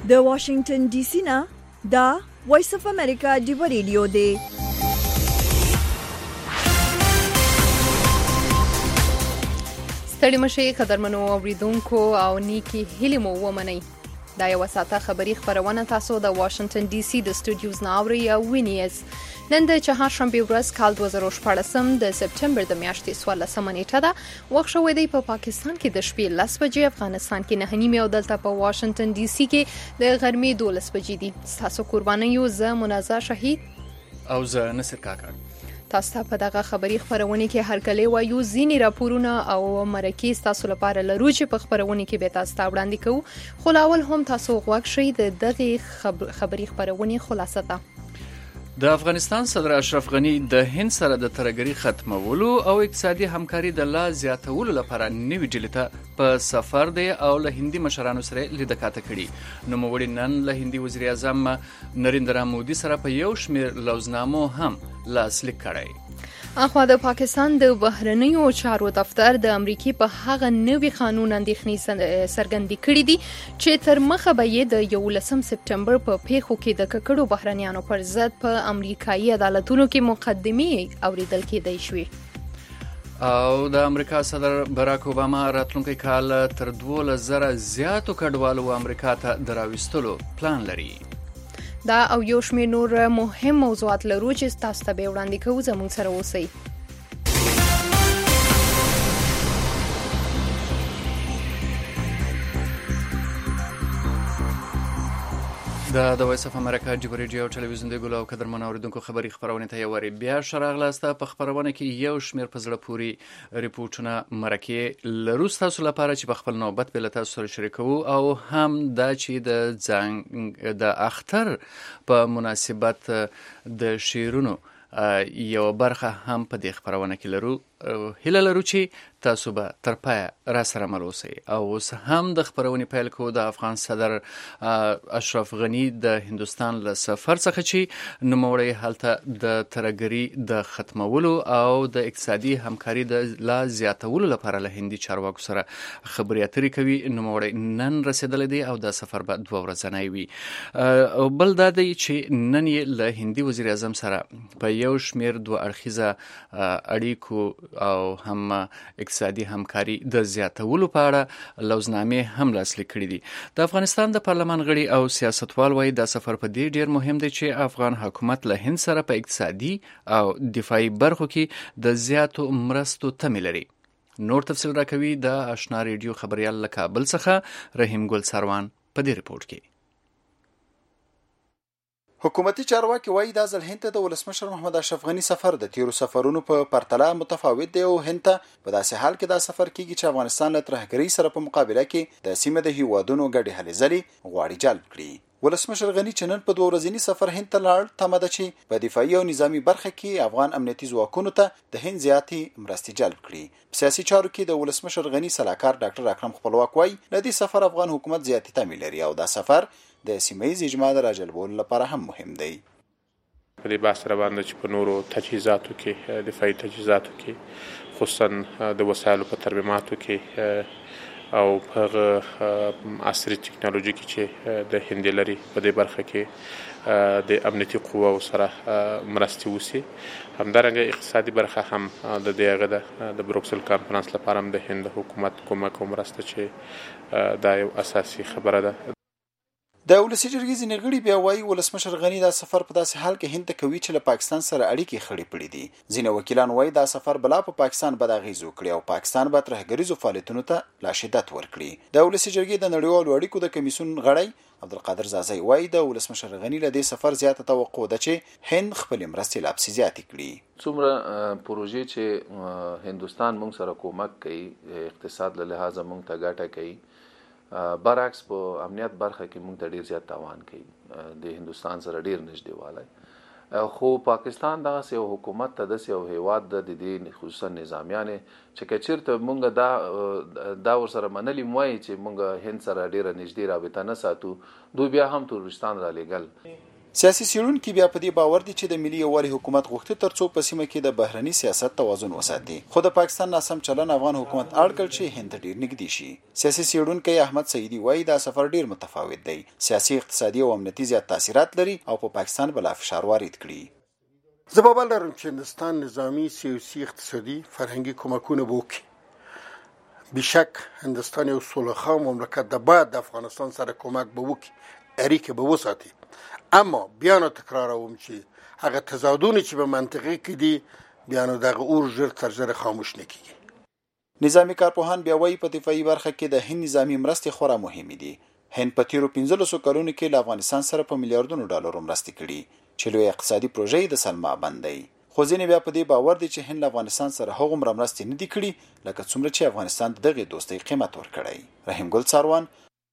د واشنگټن ډي سي نه دا وایس اف امریکا دی ریډیو دی. ستړي مشي قدرمنو اوریدونکو او نیکی هیله مو ومنئ. دا یو ساعته خبری خبرونه تاسو د واشنگټن ډي سي د سټوډیوز ناوړي او وینیز نن د چهارشنبه ورځ کال 2014 د سپټمبر د میاشتې 14 نیټه ده. وخت شوی دی په پاکستان کې د شپې 10 بجې، افغانستان کې 9:30 او دلته په واشنگټن ډي سي کې د غرمې 12 بجې دي. تاسو قرباني یو زه منازا شهید او زه نصر کاکړ. تاسو په دغه خبری خبرونه کې هر کله وایو ځینی راپورونه او مرکې تاسو لپاره لرو چې په خبرونه کې به تاسو ته وړاندې کوو. خو لاول هم تاسو غوښ شئ د دغه خبری خبرونه خلاصه ده. د افغانستان صدر اشرف غنی د هند سره د ترګری ختمولو او اقتصادي همکاري د لا زیاتولو لپاره نوې ډیلې ته په سفر دی او له هندي مشرانو سره لیدکاته کړي. نو موږ نن له هندي وزیر اعظم نریندرا مودي سره په یو شمېر لوزنامو هم لاسلیک کړی. اخوا د پاکستان د بهرنیو چارو دفتر د امریکای په هغه نوې قانون اندېښنې څرګندې کړې دي چې تر مخه به یې د 11 سپټمبر په پیښو کې د ککړو بهرنیانو پر ضد په امریکایي عدالتونو کې مقدمې اوریدل کېدای شوې. او د امریکا صدر براک اوباما راتلونکي کال تر 2000 زیاتو کډوالو امریکا ته دراوستلو پلان لري. دا او یو شمېر نور مهم موضوعات لرو چې تاسو ته به وړاندې کوو. زموږ سره اوسئ. د وایس اف امریکا دی ریډیو او ټلویزیون دی ګلو او قدرمن اوریدونکو خبری خبرونه ته یوري بیا شراغلاسته په خبرونه کې یو شمیر په زړه پوری ریپورتونه مرکه لرو تاسو لپاره چې په خپل نوبت بل تاسو سره شریکو او هم دا چې د ځنګ د اختر په مناسبت د شیرونو یو برخه هم په دې خبرونه کې لرو. هیله لرو چې تاسو به تر پای را سره مل اوسئ. او اوس هم د خبرونې پیل کوو د افغان صدر اشرف غنی د هندستان له سفر څخه چې نوموړی هلته د ترګری د ختمولو او د اقتصادي همکاري د لا زیاتولو لپاره له هندي چارواکو سره خبرې اترې کوي. نوموړی نن رسیدلی دی او د سفر به 2 ورځې وي. او بل دا دی چې نن یې له هندي وزیر اعظم سره په یو شمیر 2 اړخیزه اړیکو او هم اقتصادي همکاري د زیاتولو په اړه لوزنامې هم لاسلیک کړي دي. د افغانستان د پارلمان غړي او سیاستوال وایي دا سفر په دې ډیر مهم دی چې افغان حکومت له هند سره په اقتصادي او دفاعي برخو کې د زیاتو مرستو تمه لري. نور تفصیل راکوي د آشنا ریډیو خبريال له کابل څخه رحیم ګل سروان په دې ریپورت کې. حکومتي چارواکي وایي دا ځل هند ته د ولسمشر محمد اشرف غنی سفر د تیرو سفرونو په پرتله متفاوت دی او هند ته په داسې حال کې دا سفر کیږي چې افغانستان له ترهګرۍ سره په مقابله کې د سیمه د هیوادونو ګډې هلې ځلې غواړي جلب کړي. ولسمشر غنی چې نن په 2 ورځني سفر هند ته لاړ تمه ده چې په دفاعي او نظامی برخه کې افغان امنیتي ځواکونو ته د هند زیاتې مرستې جلب کړي. په سیاسي چارو کې د ولسمشر غنی سلاکار ډاکټر اکرم خپلواک وایي د دې سفر افغان حکومت زیاتې تمه لري او دا سفر د سیمه‌ییز اجماع د راجلبولو لپاره هم مهم دی. په دې بحث را باندې چې په نورو تجهیزاتو کې دفاعي تجهیزاتو کې خصوصا د وسایلو په ترمیماتو کې او په عصري ټکنالوژي کې چې د هند لري په دې برخه کې د امنیتي قواو سره مرستې وسی. همدارنګه اقتصادي برخه هم د دې هغه د بروکسل کانفرنس لپاره هم د هند حکومت کومک او مرسته چې دا یو اساسي خبره ده. د ولسی جرګې ځینې غړي بیا وایي ولسمشر غنی دا سفر په داسې حال کې هند ته کوي چې له پاکستان سره اړیکې خړې پړې دي. ځینې وکیلان وایي دا سفر بلا په پاکستان بد اغیز وکړي او پاکستان به ترهګریزو فعالیتونو ته لا شدت ورکړي. د ولسی جرګې د نړیوالو اړیکو د کمیسیون غړی عبدالقادر زازی وایي د ولسمشر غنی له دې سفر زیاته توقع ده چې هند خپل مرستې لا پسې زیاتې کړي. څومره پروژې چې هندستان موږ سره کومک کوي اقتصاد له لحاظه موږ ته ګټه کوي، برعکس په امنیت برخه کې موږ ته ډیر زیات تاوان کوي. د هندستان سره ډیر نږدې والی خو پاکستان دغه یو حکومت ته د یو هیواد د دې خصوصا نظامیانه چې کچیرته موږ دا ور سره منلې موي چې موږ هند سره ډیر نږدې رابطه نه ساتو، دوی بیا هم تورستان را لګل. سیاسي څېړونکي بیا په دې باور دي چې د ملي یووالي حکومت غوښتي ترڅو په سیمه کې د بهرني سیاست توازن وساتي، خو د پاکستان ناسم چلن افغان حکومت اړ کړ چې هند ته ډیر نږدې شي. سیاسي څېړونکی احمد سعیدي وایي دا سفر ډیر متفاوت دی، سیاسي اقتصادي او امنیتي زیات تاثیرات لري او په پاکستان بلا فشار وارد کړي. زه باور لرم چې هندوستان نظامی، سیاسي، اقتصادي، فرهنګي کومکونه به وکړي. بشک هندوستان یو سولهخواه مملکت ده، باید د افغانستان سره کومک به وکړي، اړیکې به وساتي. اما بیا نو تکراروم چې هغه تضادونه چې په منطقه کې دي بیا نو دغه اور ژر تر ژره خاموش نه کیږي. نظامی کارپوهان بیا وایي په دفاعي برخه کې د هند نظامی مرستې خورا مهمې دي. هند په تیرو 15 کلونو کې له افغانستان سره په میلیارډونو ډالرو مرستې کړي چې لوی اقتصادي پروژې د سلما بند دی. خو ځینې بیا په دې باور دي چې هند له افغانستان سره هغومره مرستې نه دي کړي لکه څومره چې افغانستان دغه دوستۍ قیمت ورکړی. رحیم ګل څاروان.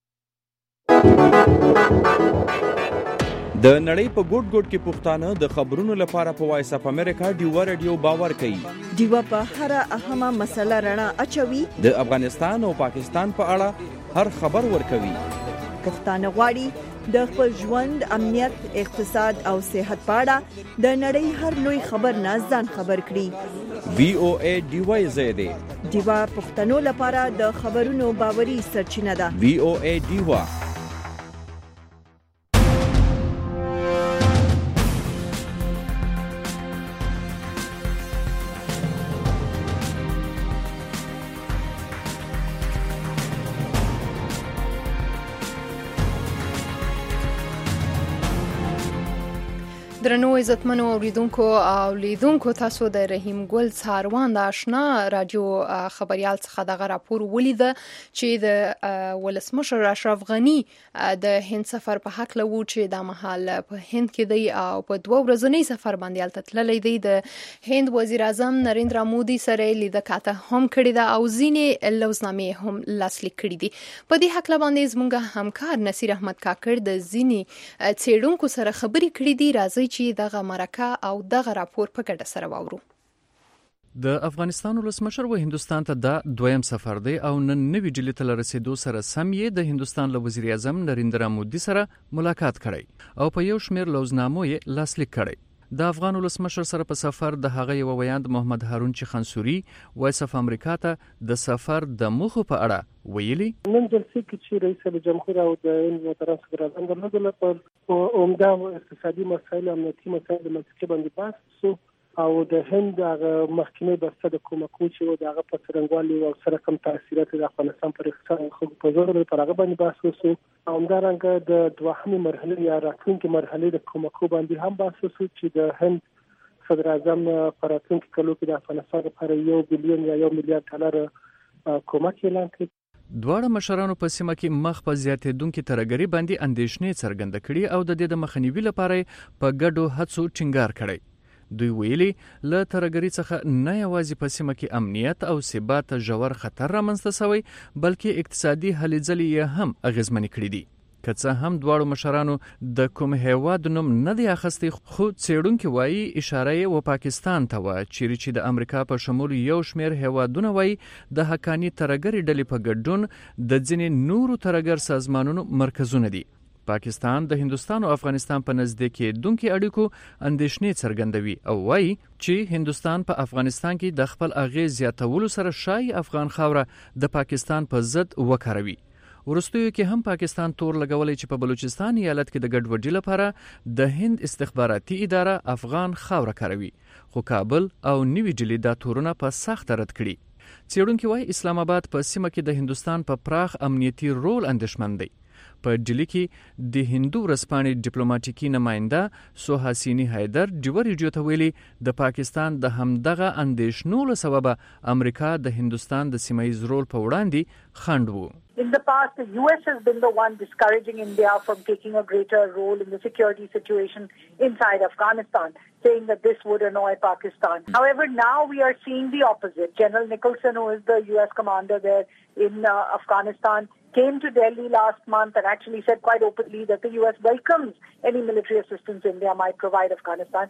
د نړۍ په ګوټ ګوټ کې پښتانه د خبرونو لپاره په وایس اف امریکا ډیوا رادیو باور کوي. ډیوا په هر اهمه مسله رڼا اچوي، د افغانستان او پاکستان په اړه هر خبر ورکوي. پښتانه غواړي د خپل ژوند، امنیت، اقتصاد او صحت په اړه د نړۍ هر لوی خبر نه ځان خبر کړي. وی او ای ډیوا زیاده ډیوا پښتنو لپاره د خبرونو باوري سرچینه ده. وی او ای ډیوا. درنو عزتمنو اوریدونکو او لیدونکو، تاسو د رحیم ګل څاروان د آشنا رادیو خبريال څخه دغه راپور ولیده چې د ولسمشر اشرف غنی د هند سفر په حق لوي چې د مهال په هند کې دی او په 2 ورځنی سفر باندې الته تللی دی. د هند وزیر اعظم نریندرا مودي سره لیده کاته هم کړی ده او ځینې لوزنامې هم لاسلیک کړي دي. په دې حق باندې زموږ همکار نصیر احمد کاکړ د ځینې څېړونکو سره خبرې کړې دي. راځي چې دغه مرکه او دغه راپور په ګډه سره واورو. د افغانستان ولسمشر و هندستان ته دا دویم سفر دی او نن نوی ډیلی ته رسیدو سره سم یې د هندستان له وزیر اعظم نریندرا مودي سره ملاقات کړی او په یو شمیر لوزنامو یې لاسلیک کړی. د افغان ولسمشر سره په سفر د هغه یو ویاند محمد هارون چخنسوري وایس اف امریکا ته د سفر د موخو په اړه ویلي. نن جلسې کې چې رئیس جمهور او د محترم صدر اعظم درلودل په عمده اقتصادي مسایل، امنیتي مسایل د مسکه باندې بحث شو او د هند هغه مخکینی بسته د کومکو چې د هغه په څرنګوالي او سره کوم تاثیرات د افغانستان پر اقتصاد خو په زور پر هغه باندې بحث وشو. همدارنګه د دوهمې مرحله یا راتلونکي مرحله د کومکو باندې هم بحث وشو چې د هند صدر اعظم په راتلونکي کلو کې د افغانستان لپاره 1 بلین یا 1 میلیارډ ډالر کومک اعلان کړ. دواړه مشرانو په سیمه کې مخ په زیاتېدونکو ترګری باندې اندېښنې څرګنده کړي او د دې د مخنیوي لپاره په ګډو هڅو ټینګار کړي. دوی ویلي له ترګری څخه نه یوازې په سیمه کې امنیت او ثبات ژور خطر رامنځته شوی بلکې اقتصادي هلې ځلې هم اغیزمنې کړې دي. که څه هم دواړو مشرانو د کوم هیواد نوم نه دی اخیستی، خو څېړونکي وایي اشاره یې و پاکستان ته وه چې د امریکا په شمول یو شمیر هیوادونه وایي د حقاني ترګری ډلې په ګډون د ځینې نورو ترګر سازمانونو مرکزونه دي. پاکستان د هندوستان او افغانستان په نزدې کېدونکو اړیکو اندېښنې څرګندوي او وایي چې هندوستان په افغانستان کې د خپل اغېز زیاتولو سره شای افغان خاوره د پاکستان په ضد وکاروي. ورستیو کې هم پاکستان تور لګولې چې په بلوچستان ایالت کې د ګډوډۍ لپاره د هند استخباراتي اداره افغان خاوره کاروي، خو کابل او نیوی ډیلی دا تورونه په سخت رد کړي. څېړونکي وایي اسلام آباد په سیمه کې د هندوستان په پراخ امنیتي رول اندېښمن دی. په ډیلی کې د هندو ورځپاڼې ډیپلوماټیکي نماینده سوهاسینی حیدر ډیور ریډیو ته ویلي د پاکستان د همدغه اندېښنو له سببه امریکا د هندوستان د سیمایي رول په وړاندې خنډ وو. In the past, the US has been the one discouraging India from taking a greater role in the security situation inside Afghanistan, saying that this would annoy Pakistan. However, now we are seeing the opposite. General Nicholson, who is the US commander there in Afghanistan, came to Delhi last month and actually said quite openly that the US welcomes any military assistance India might provide Afghanistan.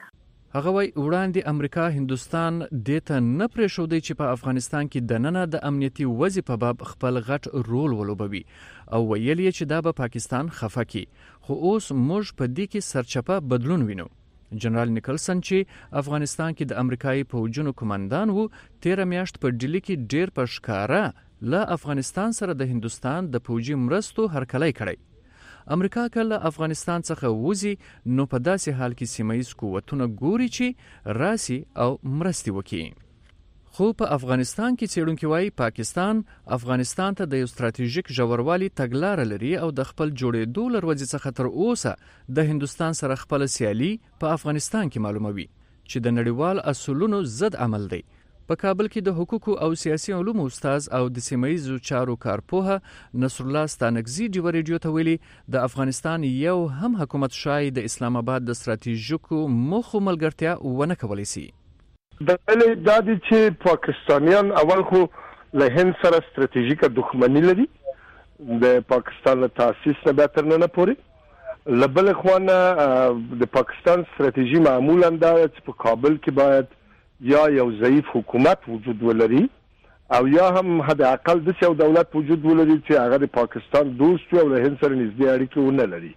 هغه وایي وړاندې امریکا هندوستان دې ته نه پرېښودی چې په افغانستان کې دننه د امنیتي وضع په باب خپل غټ رول ولوبوي او ویل یې چې دا به پاکستان خفه کړي، خو اوس موږ په دې کې سرچپه بدلون وینو. جنرال نیکلسن چې افغانستان کې د امریکایي پوځونو کمانډان وو، 13 میاشت په ډیلي کې ډیر په ښکاره له افغانستان سره د هندوستان د پوځي مرستو هرکلی کړی. امریکا کله افغانستان څخه وځي نو په داسې حال کې سیمه‌ییز قوتونه ګوري چې راسي او مرستې وکړي. خو په افغانستان کې څېړونکي وایي پاکستان افغانستان ته د یو ستراتیژیک ژوروالي تګلاره لري او د خپل جوړېدو له ورځې څخه تر اوسه د هندوستان سره خپل سیالي په افغانستان کې معلوموي چې د نړیوال اصولونو ضد عمل دی. په کابل کې د حقوقو او سیاسي علومو استاد او د سیمه‌ییزو چارو کارپوه نصر الله ستانکزي ډیو ریډیو ته ویلي د افغانستان یو هم حکومت شای د اسلام آباد د ستراتیژیکو موخو ملګرتیا ونه کولی شي. بلې دا دي چې پاکستانیان اول خو له هند سره ستراتیژیکه دښمني لري د پاکستان له تاسیس نه به تر ننه پورې. له بلې خوا نه د پاکستان ستراتیژي معمولا دا چې په کابل کې باید یا یو ضعیف حکومت وجود ولري او یا هم حد اقل د یو دولت وجود ولري چې هغه د پاکستان دوست او له هند سره نږدې اړیکې ونه لري.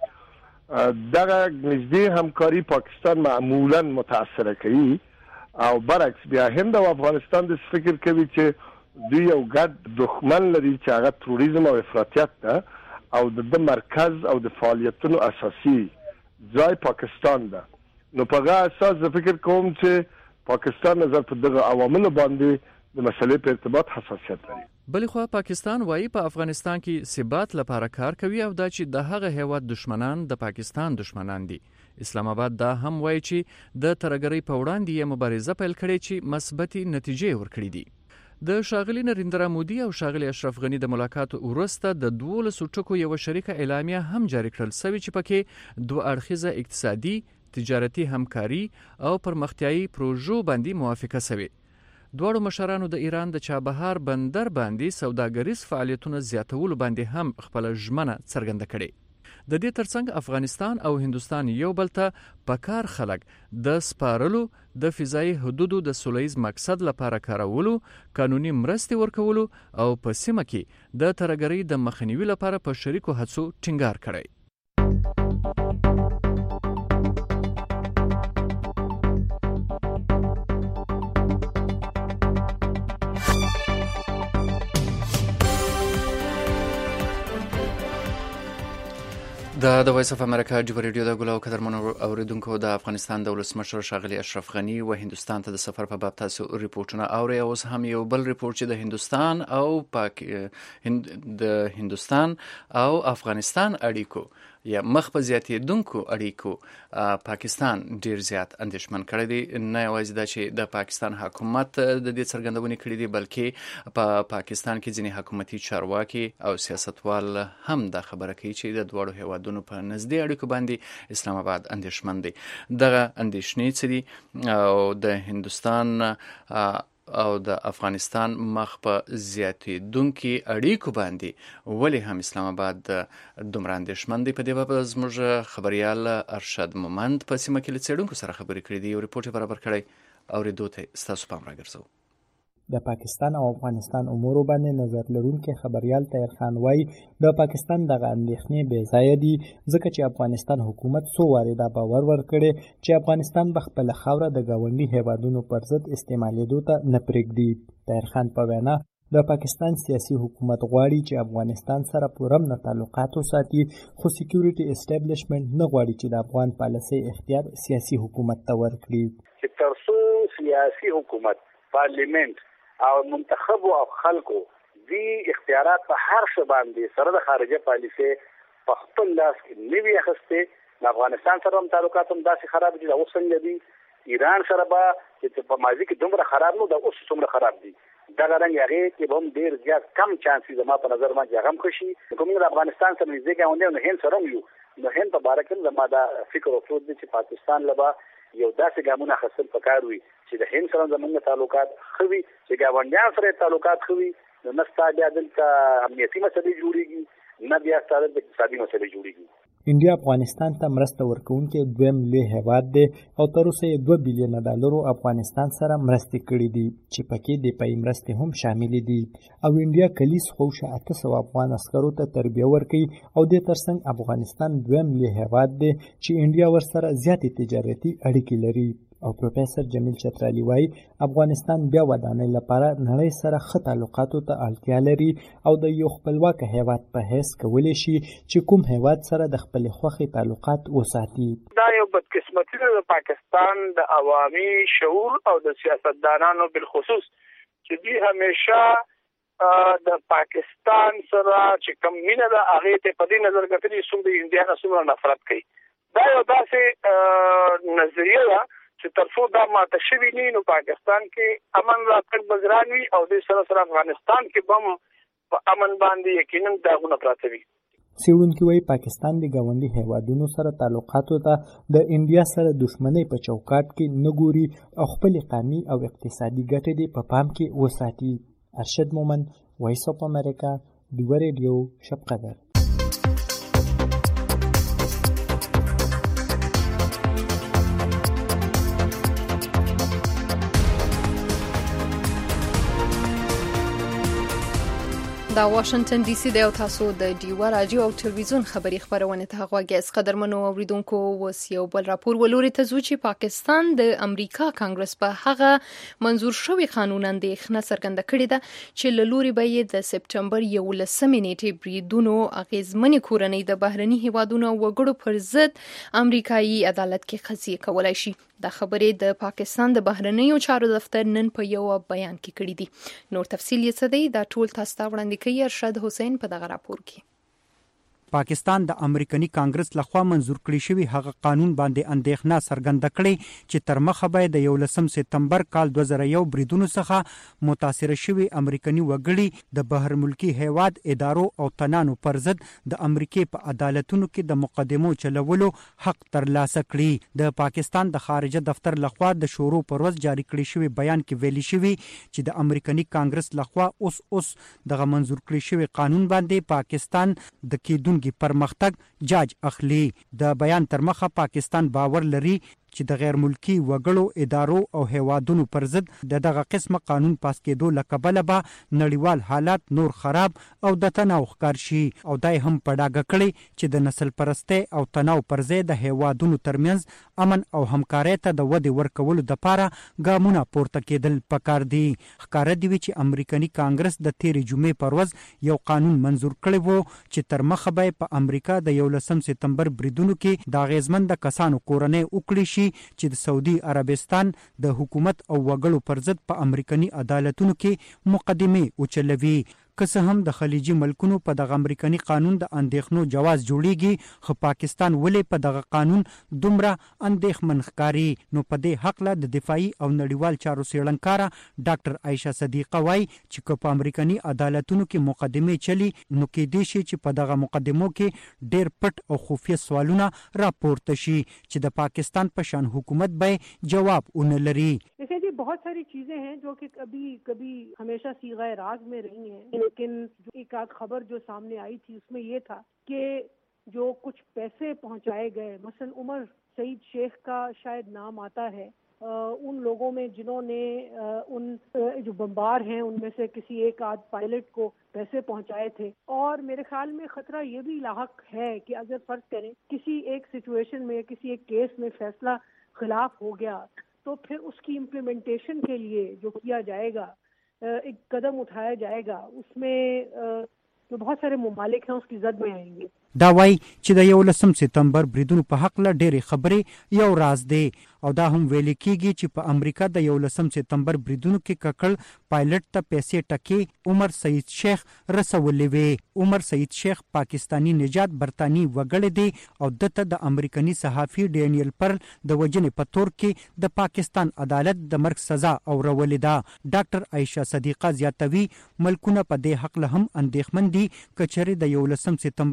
دغه نږدې همکاري پاکستان معمولا متاثره کوي او برعکس بیا هند او افغانستان د فکر کوي چې دوی یو ګډ دښمن لري چې هغه تروریزم او افراطیت ده او د مرکز او د فعالیتونو اساسي ځای پاکستان ده. نو په هغه اساس زه فکر کوم چې پاکستان نظر په دغه عواملو باندې د مسلې په ارتباط حساسیت لري. بلې خوا پاکستان وایي په افغانستان کې ثبات لپاره کار کوي او دا چې د هغه هیواد دشمنان د پاکستان دشمنان دي. اسلام آباد دا هم وایي چې د ترهګرۍ په وړاندې یې مبارزه پیل کړې چې مثبتې نتیجې ورکړې دي. د شاغلی نریندرا مودي او شاغلی اشرف غنی د ملاقات وروسته د 12 ټکو یو شریکه اعلامیه هم جاری کړل شوې چې پکې دوه اړخیزه اقتصادي تجارتي همکاري او پرمختیايي پروژو باندې موافقه شوه. دواړو مشرانو د ایران د چابهار بندر باندې سوداګریز فعالیتونه زیاتولو باندې هم خپل ژمنه څرګنده کړې. د دې ترڅنګ افغانستان او هندوستان یو بل ته پکار خلک د سپارلو د فضایي حدودو د سولهییز مقصد لپاره کارولو، قانوني مرستې ورکولو او په سیمه کې د ترهګرۍ د مخنیوي لپاره په شریکو هڅو ټینګار کړی. د وایس اف امریکا ډیو ریډیو د ګلو قدرمن اوریدونکو د افغانستان د ولسمشر شاغلی اشرف غنی و هندوستان ته د سفر په باب تاسو ریپورتونه اوري. اوس هم یو بل ریپورت چې د هندوستان او افغانستان اړیکو یا مخ په زیاتېدونکو اړیکو پاکستان ډیر زیات اندېښمن کړی دی. نه یوازې دا چې د پاکستان حکومت د دې څرګندونې کړې دي بلکې په پاکستان کې ځینې حکومتي چارواکي او سیاستوال هم دا خبره کوي چې د دوړو هیوادونو په نږدې اړیکو باندې اسلام آباد اندېښمن دی. دغه اندېښنې څه دي او د هندوستان او د افغانستان مخ په زیاتېدونکو اړیکو باندې ولې هم اسلام آباد دومره اندېښمن دی؟ په دې باب زموږ خبريال ارشد مومند په سیمه کې له څېړونکو سره خبرې کړې دي. یو ریپورت برابر کړی اورېدو ته ستاسو پام راګرځو. د پاکستان او افغانستان امورو باندې نظر لرونکي خبريال طاهر خان وایي د پاکستان دغه اندېښنې بې ځایه دي ځکه چې افغانستان حکومت څو وارې دا باور ورکړی چې افغانستان به خپله خاوره د ګاونډي هیوادونو پر ضد استعمالېدو ته نه پرېږدي. طاهر خان په وینا د پاکستان سیاسي حکومت غواړي چې افغانستان سره پوره امن تعلقات وساتي خو سکیورټي اسټابلیشمنت نه غواړي چې د افغان پالیسۍ اختیار سیاسي حکومت ته ورکړي. چې تر څو سیاسي حکومت پارلیمنت او منتخب او خلکو دی اختیارات په هر څه باندې سره د خارجه پالیسي په خپل لاس کې نیوي اخیسته. افغانستان سره هم تعلقات هم داسې خراب دي، دا اوس څنګه دي؟ ایران سره به چې په ماضي کې دومره خراب نو دا اوس څومره خراب دي. دغه رنګ هغه کې به هم ډیر زیات کم چانس دي زما په نظر باندې هغه هم خوشي کوم د افغانستان سره نږدې ګاونډي نه هند سره یو نو هند په باره کې زما دا فکر او سوچ دي چې پاکستان لبا یو داسې ګامونه خپل پکار وي چې د هند سره زموږ تعلقات خوي، چې ګاونډیان سره تعلقات خوي، نو نستا بیا دلته امنیتي مسلې جوړیږي، نه بیا ستاسو د اقتصادي مسلې جوړیږي. انډیا افغانستان ته مرسته ورکوونکی دویم لوی هیواد دی او تر اوسه یې $2 بلیون افغانستان سره مرستې کړي دي چې پکې دفاعي مرستې هم شاملې دي او انډیا کلیس خوشه 800 افغان عسکرو ته تربیه ورکوي او د ترڅنګ افغانستان دویم لوی هیواد دی چې انډیا ورسره زیاتې تجارتي اړیکې لري او پروفیسور جمیل چترالی وایي افغانستان بیا ودانۍ لپاره نړۍ سره ښه تعلقاتو ته اړتیا لري او د یو خپلواک هیواد په حیث کولی شي چې کوم هیواد سره د خپلې خوښې تعلقات وساتي. دا یو بدقسمتي ده د پاکستان د عوامي شعور او د سیاستدانانو بالخصوص چې دوی همیشه د پاکستان سره چې کوم مینه ده هغې ته په دې نظر کتلي څوک د انډیا نه څومره نفرت کوي. دا یو داسې نظریه ده چې تر څو دا ماته شوي نه نو پاکستان کې امن راتګ بګران وي او د سره افغانستان کې بم په امن باندې یقینا داغونه پراته وي. څېړونکي وایي پاکستان د ګاونډي هیوادونو سره تعلقاتو ته د انډیا سره دښمنۍ په چوکاټ کې نه ګوري او خپلې قومي او اقتصادي ګټې دې په پام کې وساتي. ارشد مومن، وایس اف امریکا، ډیوه ریډیو، شب قدر. دا واشنگټن ډي سي د تاسو د ډیوه رادیو او ټلویزیون خبری خبرونه ته غوږی قدرمنو اوریدونکو وس یو بل راپور ولوري ته ځو چې پاکستان د امریکا کانګرس په هغه منزور شوی قانون اندېښنه څرګنده کړې ده چې له لوري به یې د سپټمبر 11 نیټې بریدونو اغیزمنې کورنۍ د بهرني هیوادونو وګړو پر ضد امریکایي عدالت کې قضیه کولای شي. دا خبرې د پاکستان د بهرنیو چارو دفتر نن په یو بیان کې کړې دي. نور تفصیل یې څه دی دا ټول تاسو ته وړاندې کوي ارشد حسین په دغه راپور کې. پاکستان د امریکایي کانګرس لخوا منزور کړی شوی هغه قانون باندې اندېښنه څرګنده کړې چې تر مخه به د 11 سپتمبر کال 2001 بریدونو څخه متاثر شوی امریکایي وګړي د بهر ملکی هیواد ادارو او تنانو پر ضد د امریکای په عدالتونو کې د مقدمو چلولو حق ترلاسه کړي. د پاکستان د خارجه دفتر لخوا د شروع پر ورځ جاری کړی شوی بیان کې ویلي شوی چې د امریکایي کانګرس لخوا اوس دغه منزور کړی شوی قانون باندې پاکستان د کېدون پرمختګ جاج اخلي. د بیان تر مخه پاکستان باور لري چې د غیر ملکی وګړو ادارو او هیوادونو پر ضد دغه قسمه قانون پاس کېدو لکبله به نړیوال حالات نور خراب او د تناو ښکار شي او دای هم په ډاګه کړي چې د نسل پرستی او تناو پر ځای د هیوادونو ترمنځ امن او همکارۍ ته د ودې ورکولو دپاره ګامونه پورته کېدل پکار دي. ښکاره دي چې امریکایي کانګرس د تېرې جمعې پر ورځ یو قانون منزور کړی و چې تر مخه به په امریکا د 11 سپتمبر بریدونو کې د اغیزمند کسانو کورنۍ وکړي شي چې د سعودي عربستان د حکومت او وګړو پر ضد په امریکایي عدالتونو کې مقدمه اوچلوي. که څه هم د خلیجي ملکونو په دغه امریکایي قانون د اندېښنو جواز جوړیږي خو پاکستان ولې په دغه قانون دومره اندېښمن ښکاري. نو په دې حق له د دفاعي او نړیوال چارو څېړنکاره ډاکټر عایشه صدیقه وایي چې که په امریکایي عدالتونو کې مقدمې چلی نو کېدای شي چې په دغه مقدمو کې ډېر پټ او خفیه سوالونه راپورته شي چې د پاکستان په شان حکومت به جواب ونه لري. बहुत सारी चीजें हैं जो कि कभी हमेशा सीगा राज में रही हैं, लेकिन एक आध खबर जो सामने आई थी उसमें ये था कि जो कुछ पैसे पहुंचाए गए, मसलन उमर सईद शेख का शायद नाम आता है, उन लोगों में जिन्होंने उन जो बमबार हैं उनमें से किसी एक आध पायलट को पैसे पहुंचाए थे. और मेरे ख्याल में खतरा ये भी लाहक है कि अगर फर्ज करें किसी एक सिचुएशन में किसी एक केस में फैसला खिलाफ हो गया तो फिर उसकी इम्प्लीमेंटेशन के लिए जो किया जाएगा, एक कदम उठाया जाएगा, उसमें जो बहुत सारे ममालिक हैं उसकी जद में आएंगे. دا وایي چې د 11 سپتمبر بریدونو په حق له ډېرې خبرې یو راز دی او دا هم ویل کېږي چې په امریکا د 11 سپتمبر بریدونو کې ککړ پایلټ ته پیسې ټکې عمر سعید شیخ رسولې وې. عمر سعید شیخ پاکستانی نژاد برتانی وګړی دی او دته د امریکایي صحافي ډینیل پرل د وجنې په تور کې د پاکستان عدالت د مرګ سزا اورولې ده. ډاکټر عایشه صدیقه زیاتوي ملکونه په دې حق له هم اندېښمن دي کچېرې د 11 سپتمبر د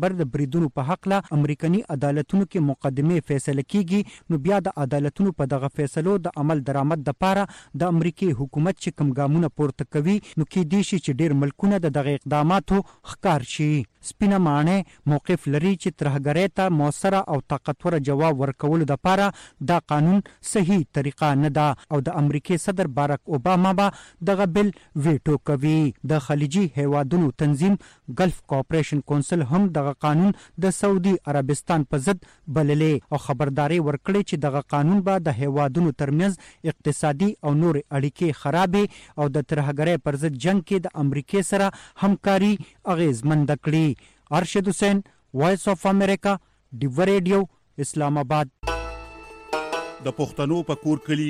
بریدونو په حق له امریکایي عدالتونو کې مقدمه فیصله کیږي نو بیا د عدالتونو په دغه فیصلو د عمل درآمد لپاره د امریکای حکومت چې کوم ګامونه پورته کوي نو کې دي چې ډیر ملکونه د دغه اقداماتو ښکار شي. سپینه ماڼۍ موقف لري چې ترهګرۍ ته موثره او طاقتوره جواب ورکولو لپاره دا قانون صحیح طریقه نه ده او د امریکای صدر باراک اوباما به دغه بل ویټو کوي. د خلیجي هیوادونو تنظیم ګلف کوآپریشن کونسل هم دغه قانون د سعودي عربستان په ضد بللې او خبرداري ورکړې چې دغه قانون به د هیوادونو ترمنځ اقتصادي او نور اړیکې خرابې او د ترهګرۍ پر ضد جنگ کې د امریکای سره همکاري اغیزمند کړي. ارشد حسین، وایس اف امریکا، ډیو ریډیو، اسلام آباد. د پښتنو په کور کلی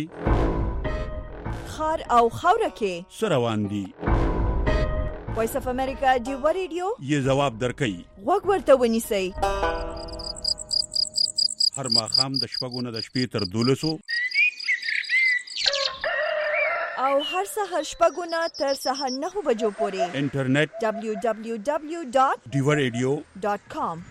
خار او خوره کې سروان دي. وایس اف امریکا ډیو ریډیو یې جواب درکړي. وګ ورته ونیسئ. هر ماښام د شپږو نه د شپې تر 12 او هر سهار شپږو نه تر سهار 9 بجو پورې انټرنیټ www.diwaradio.com.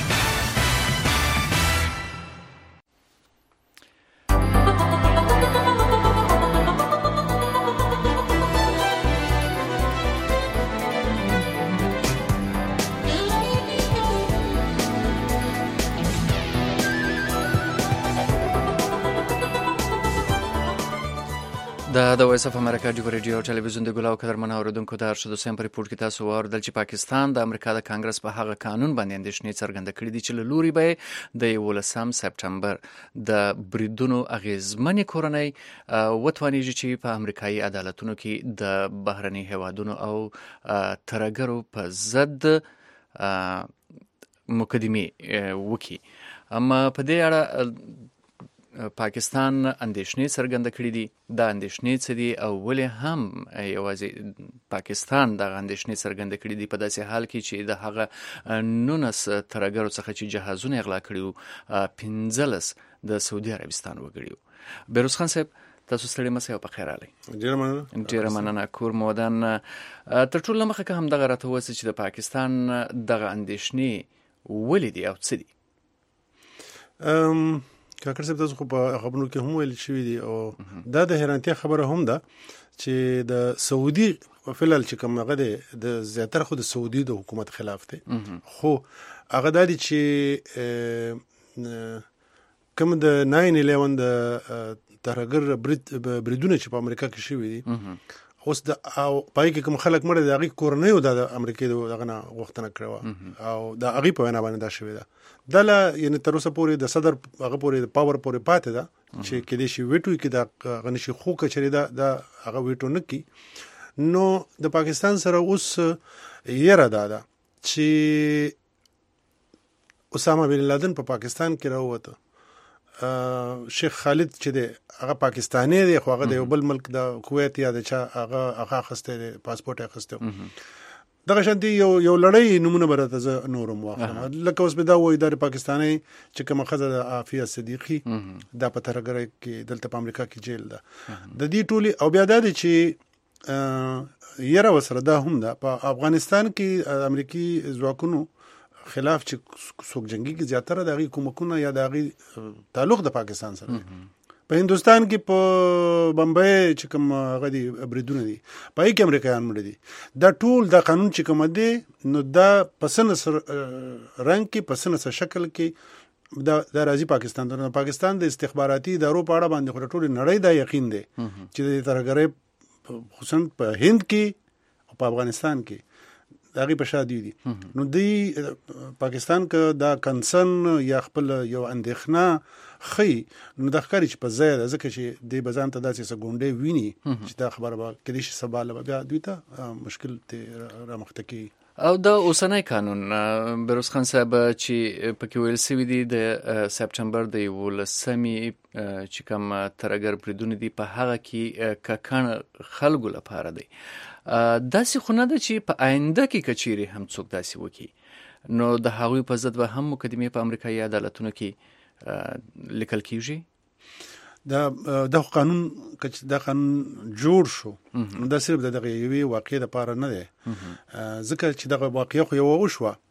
د وایس اف امریکا ډیو ریډیو ټلویزیون د ګلاو قدرمن اوریدونکو د ارشد حسین پر ریپورت کې تاسو واردل چې پاکستان د امریکا د کانګرس په هغه قانون باندې اندېښنې څرګنده کړې دي چې له لوري به د 18 سپټمبر د بریدونو اغیزمنې کورنۍ وتوانیږي چې په امریکایي عدالتونو کې د بهرني هیوادونو او ترهګرو په ضد مقدمه وکړي. اما په دې اړه پاکستان اندېښنې څرګنده کړې دي. دا اندېښنې څه دي او ولې هم یوازې پاکستان د اندېښنې څرګنده کړې دي په داسې حال کې چې د هغه 19 ترهګرو څخه چې جهازونه اغلا کړي 15 د سعودي عربستان وګړي. بیروز خان صاحب تاسو ستړي مسئ او په خیر علي. ډیره مننه. کور مودن تر ټولو مخکې هم دغه راته وسه چې د پاکستان دغه اندېښنې ولې دي او څه دي؟ کاکړ صاحب تاسو خو په خبرونو کې هم ویل شوی دی او دا د حیرانتیا خبره هم ده چې د سعودي فلل چې کوم هغه د زیاتره خو د سعودي د حکومت خلاف دی خو هغه د چې کوم د 9/11 د ترهګر بریدونه چې په امریکا کې شوی دي اوس د او پای کې کوم خلک مړ دي هغه کورنۍ د امریکای دغه نه غوښتنه کړو او د هغه په وینا باندې دا شوی ده. دله یعنی تر اوسه پورې د صدر هغه پورې د پاور پورې پاتې ده چې کې دې شي ویټو کې دا غنشي خو کچري دا هغه ویټو نه کی. نو د پاکستان سره اوس یره ده چې اسامه بن لادن په پاکستان کې راووته. شیخ خالد چې دی هغه پاکستانی دی خو هغه د یو بل ملک د کویت یا د چا هغه خسته دی پاسپورت یې خسته دغه شانتي یو لړۍ نمونه برته ز نورم واخلم لکه اوس به دا وای د پاکستانی چې کوم خزه د عافیه صدیقی د پترګر کې دلته په امریکا کې جیل ده د دې ټولي او بیا د چې یره وسره دا هم ده په افغانستان کې امریکای ځواکونو خلاف چې څوک جنگي کې زیاتره د حکومتونو یا د تعلق د پاکستان سره په هندستان کې په بمبئی چې کوم غدي بریدونه دي په کې امریکایان مړ دي دا ټول د قانون چې کوم دي نو دا پسنه رنگ کې پسنه شکل کې دا راځي پاکستان ته. پاکستان د استخباراتي ادارو په اړه باندې ټول نړۍ دا یقین دی چې د ترهګرۍ خصوصا په هند کې او په افغانستان کې دغه په شادي دي. نو دی پاکستان کې دا کنسن یا خپل یو اندېښنه خي نو د ښکاری چې په ځای ځکه چې د بزان ته داسې سګونډې ویني چې دا خبره به کړي شي سباله بیا دوی ته مشکل ته رامخته کی. او د اوسنۍ قانون بیروز خان صاحب چې پکې ویل سوي دي د سپټمبر د 18 چې کوم ترهګر بریدونه دي په هغه کې ککن خلکو لپاره دی. داسې خو نه ده چې په آینده کې کچيري هم څوک داسې وکړي نو د هغوی په ضد به هم مقدمه په امریکایي عدالتونو کې لیکل کیږي. دا قانون دا قانون جوړ شو نو دا صرف دغه یوې واقعې لپاره نه دی ځکه چې دغه واقعې خو یو وشوه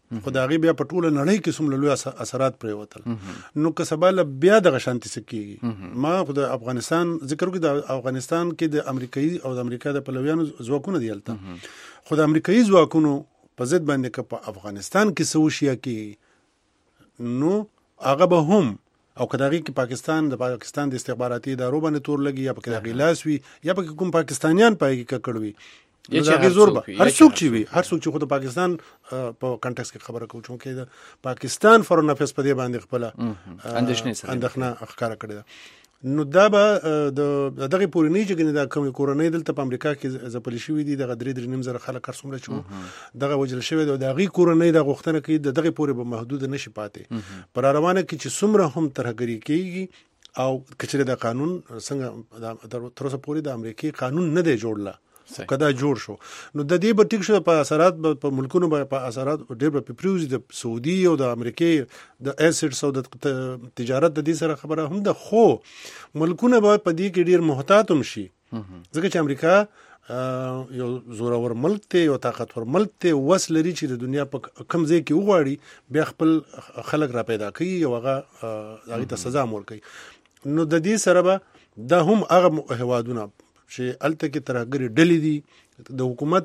خو دا غي بیا په ټوله نړۍ کې څومره لوی اثرات پرې وتل نو که سبا بیا د غشانتي سکیږي ما خو د افغانستان ذکر کوم د افغانستان کې د امریکایي او د امریکا د پلویانو ځواکونه دی هلته خو د امریکایي ځواکونو په ضد باندې که په افغانستان کې سوشیا کې نو هغه به هم او کداغي کې پاکستان د استخباراتي ادارو باندې تور لګي یا پکې د غلاس وي یا پکې کوم پاکستانیان پای کې کړوي نو دا زور به هر څوک چې خود پاکستان په کانټیکس کې خبره کوي چې د پاکستان فورن افیرز په دې باندې خپل اندېښنه ښکارا کړې ده نو دا به دغه پورې نه چې دا کوم کورونې دلته په امریکا کې ځپل شوې دي د 3.5 خلک کارڅومره چې دغه وجل شوی دی دغه کورونې د غوښتنه کوي دغه پورې به محدود نشي پاتې پر روانه کې چې څومره هم ترهګری کیږي او کچره د قانون څنګه تر اوسه پورې د امریکای قانون نه دی جوړلا کدا جوړ شو نو د دې به ټیک شو په اثرات په ملکونو په اثرات ډېر په پریوزي د سعودي او د امریکای د اسټس او د تجارت د دې سره خبره هم د خو ملکونه به په دې کې ډېر محتاط هم شي ځکه چې امریکا یو زورور ملک ته یو طاقتور ملک ته وس لري چې د دنیا په کم ځای کې وغواړي بیا خپل خلک را پیدا کوي او هغه ته سزا ورکوي نو د دې سره به دا هم هغه هوادونه چې الته کې ترهګری ډلې دي د حکومت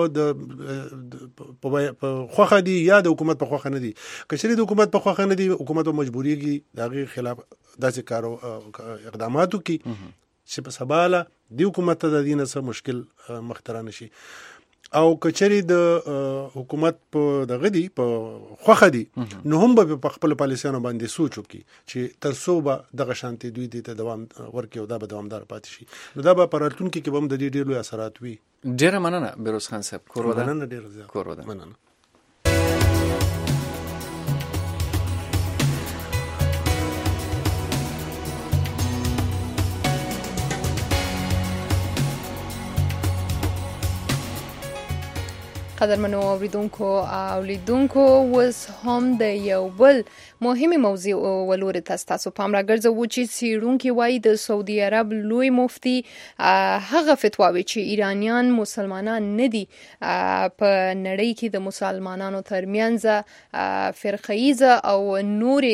په خوخه دي یا د حکومت په خوخه نه دي کچري د حکومت په خوخه نه دي حکومت په مجبوریږي دغه خلاف داسې کارو اقداماتو کې چې په سباله د حکومت ته د دینه سره مشکل مخترانه شي او کچري د حکومت په دغه دي په خوخه دي نو هم په خپل پالیسیانو باندې سوچ وکړي چې تر څو به دغه شانتي دوی د دوام ورکي او دا به دوامدار پاتې شي نو دا به پرالتون کې به هم د دې ډېر لوی اثرات وي ډېر مننه بیروز خان صاحب کورونه ډېر زیات کورونه مننه قدرمنو اوریدونکو او لیدونکو وس هم د یو بل مهمه موضوع ولور تاسو پام راګرځو چې سیرونکو وای د سعودي عرب لوی مفتي هغه فتواوی چې ایرانیان مسلمانان نه دي په نړۍ کې د مسلمانانو ترمنځ فرقه‌ایزه او نور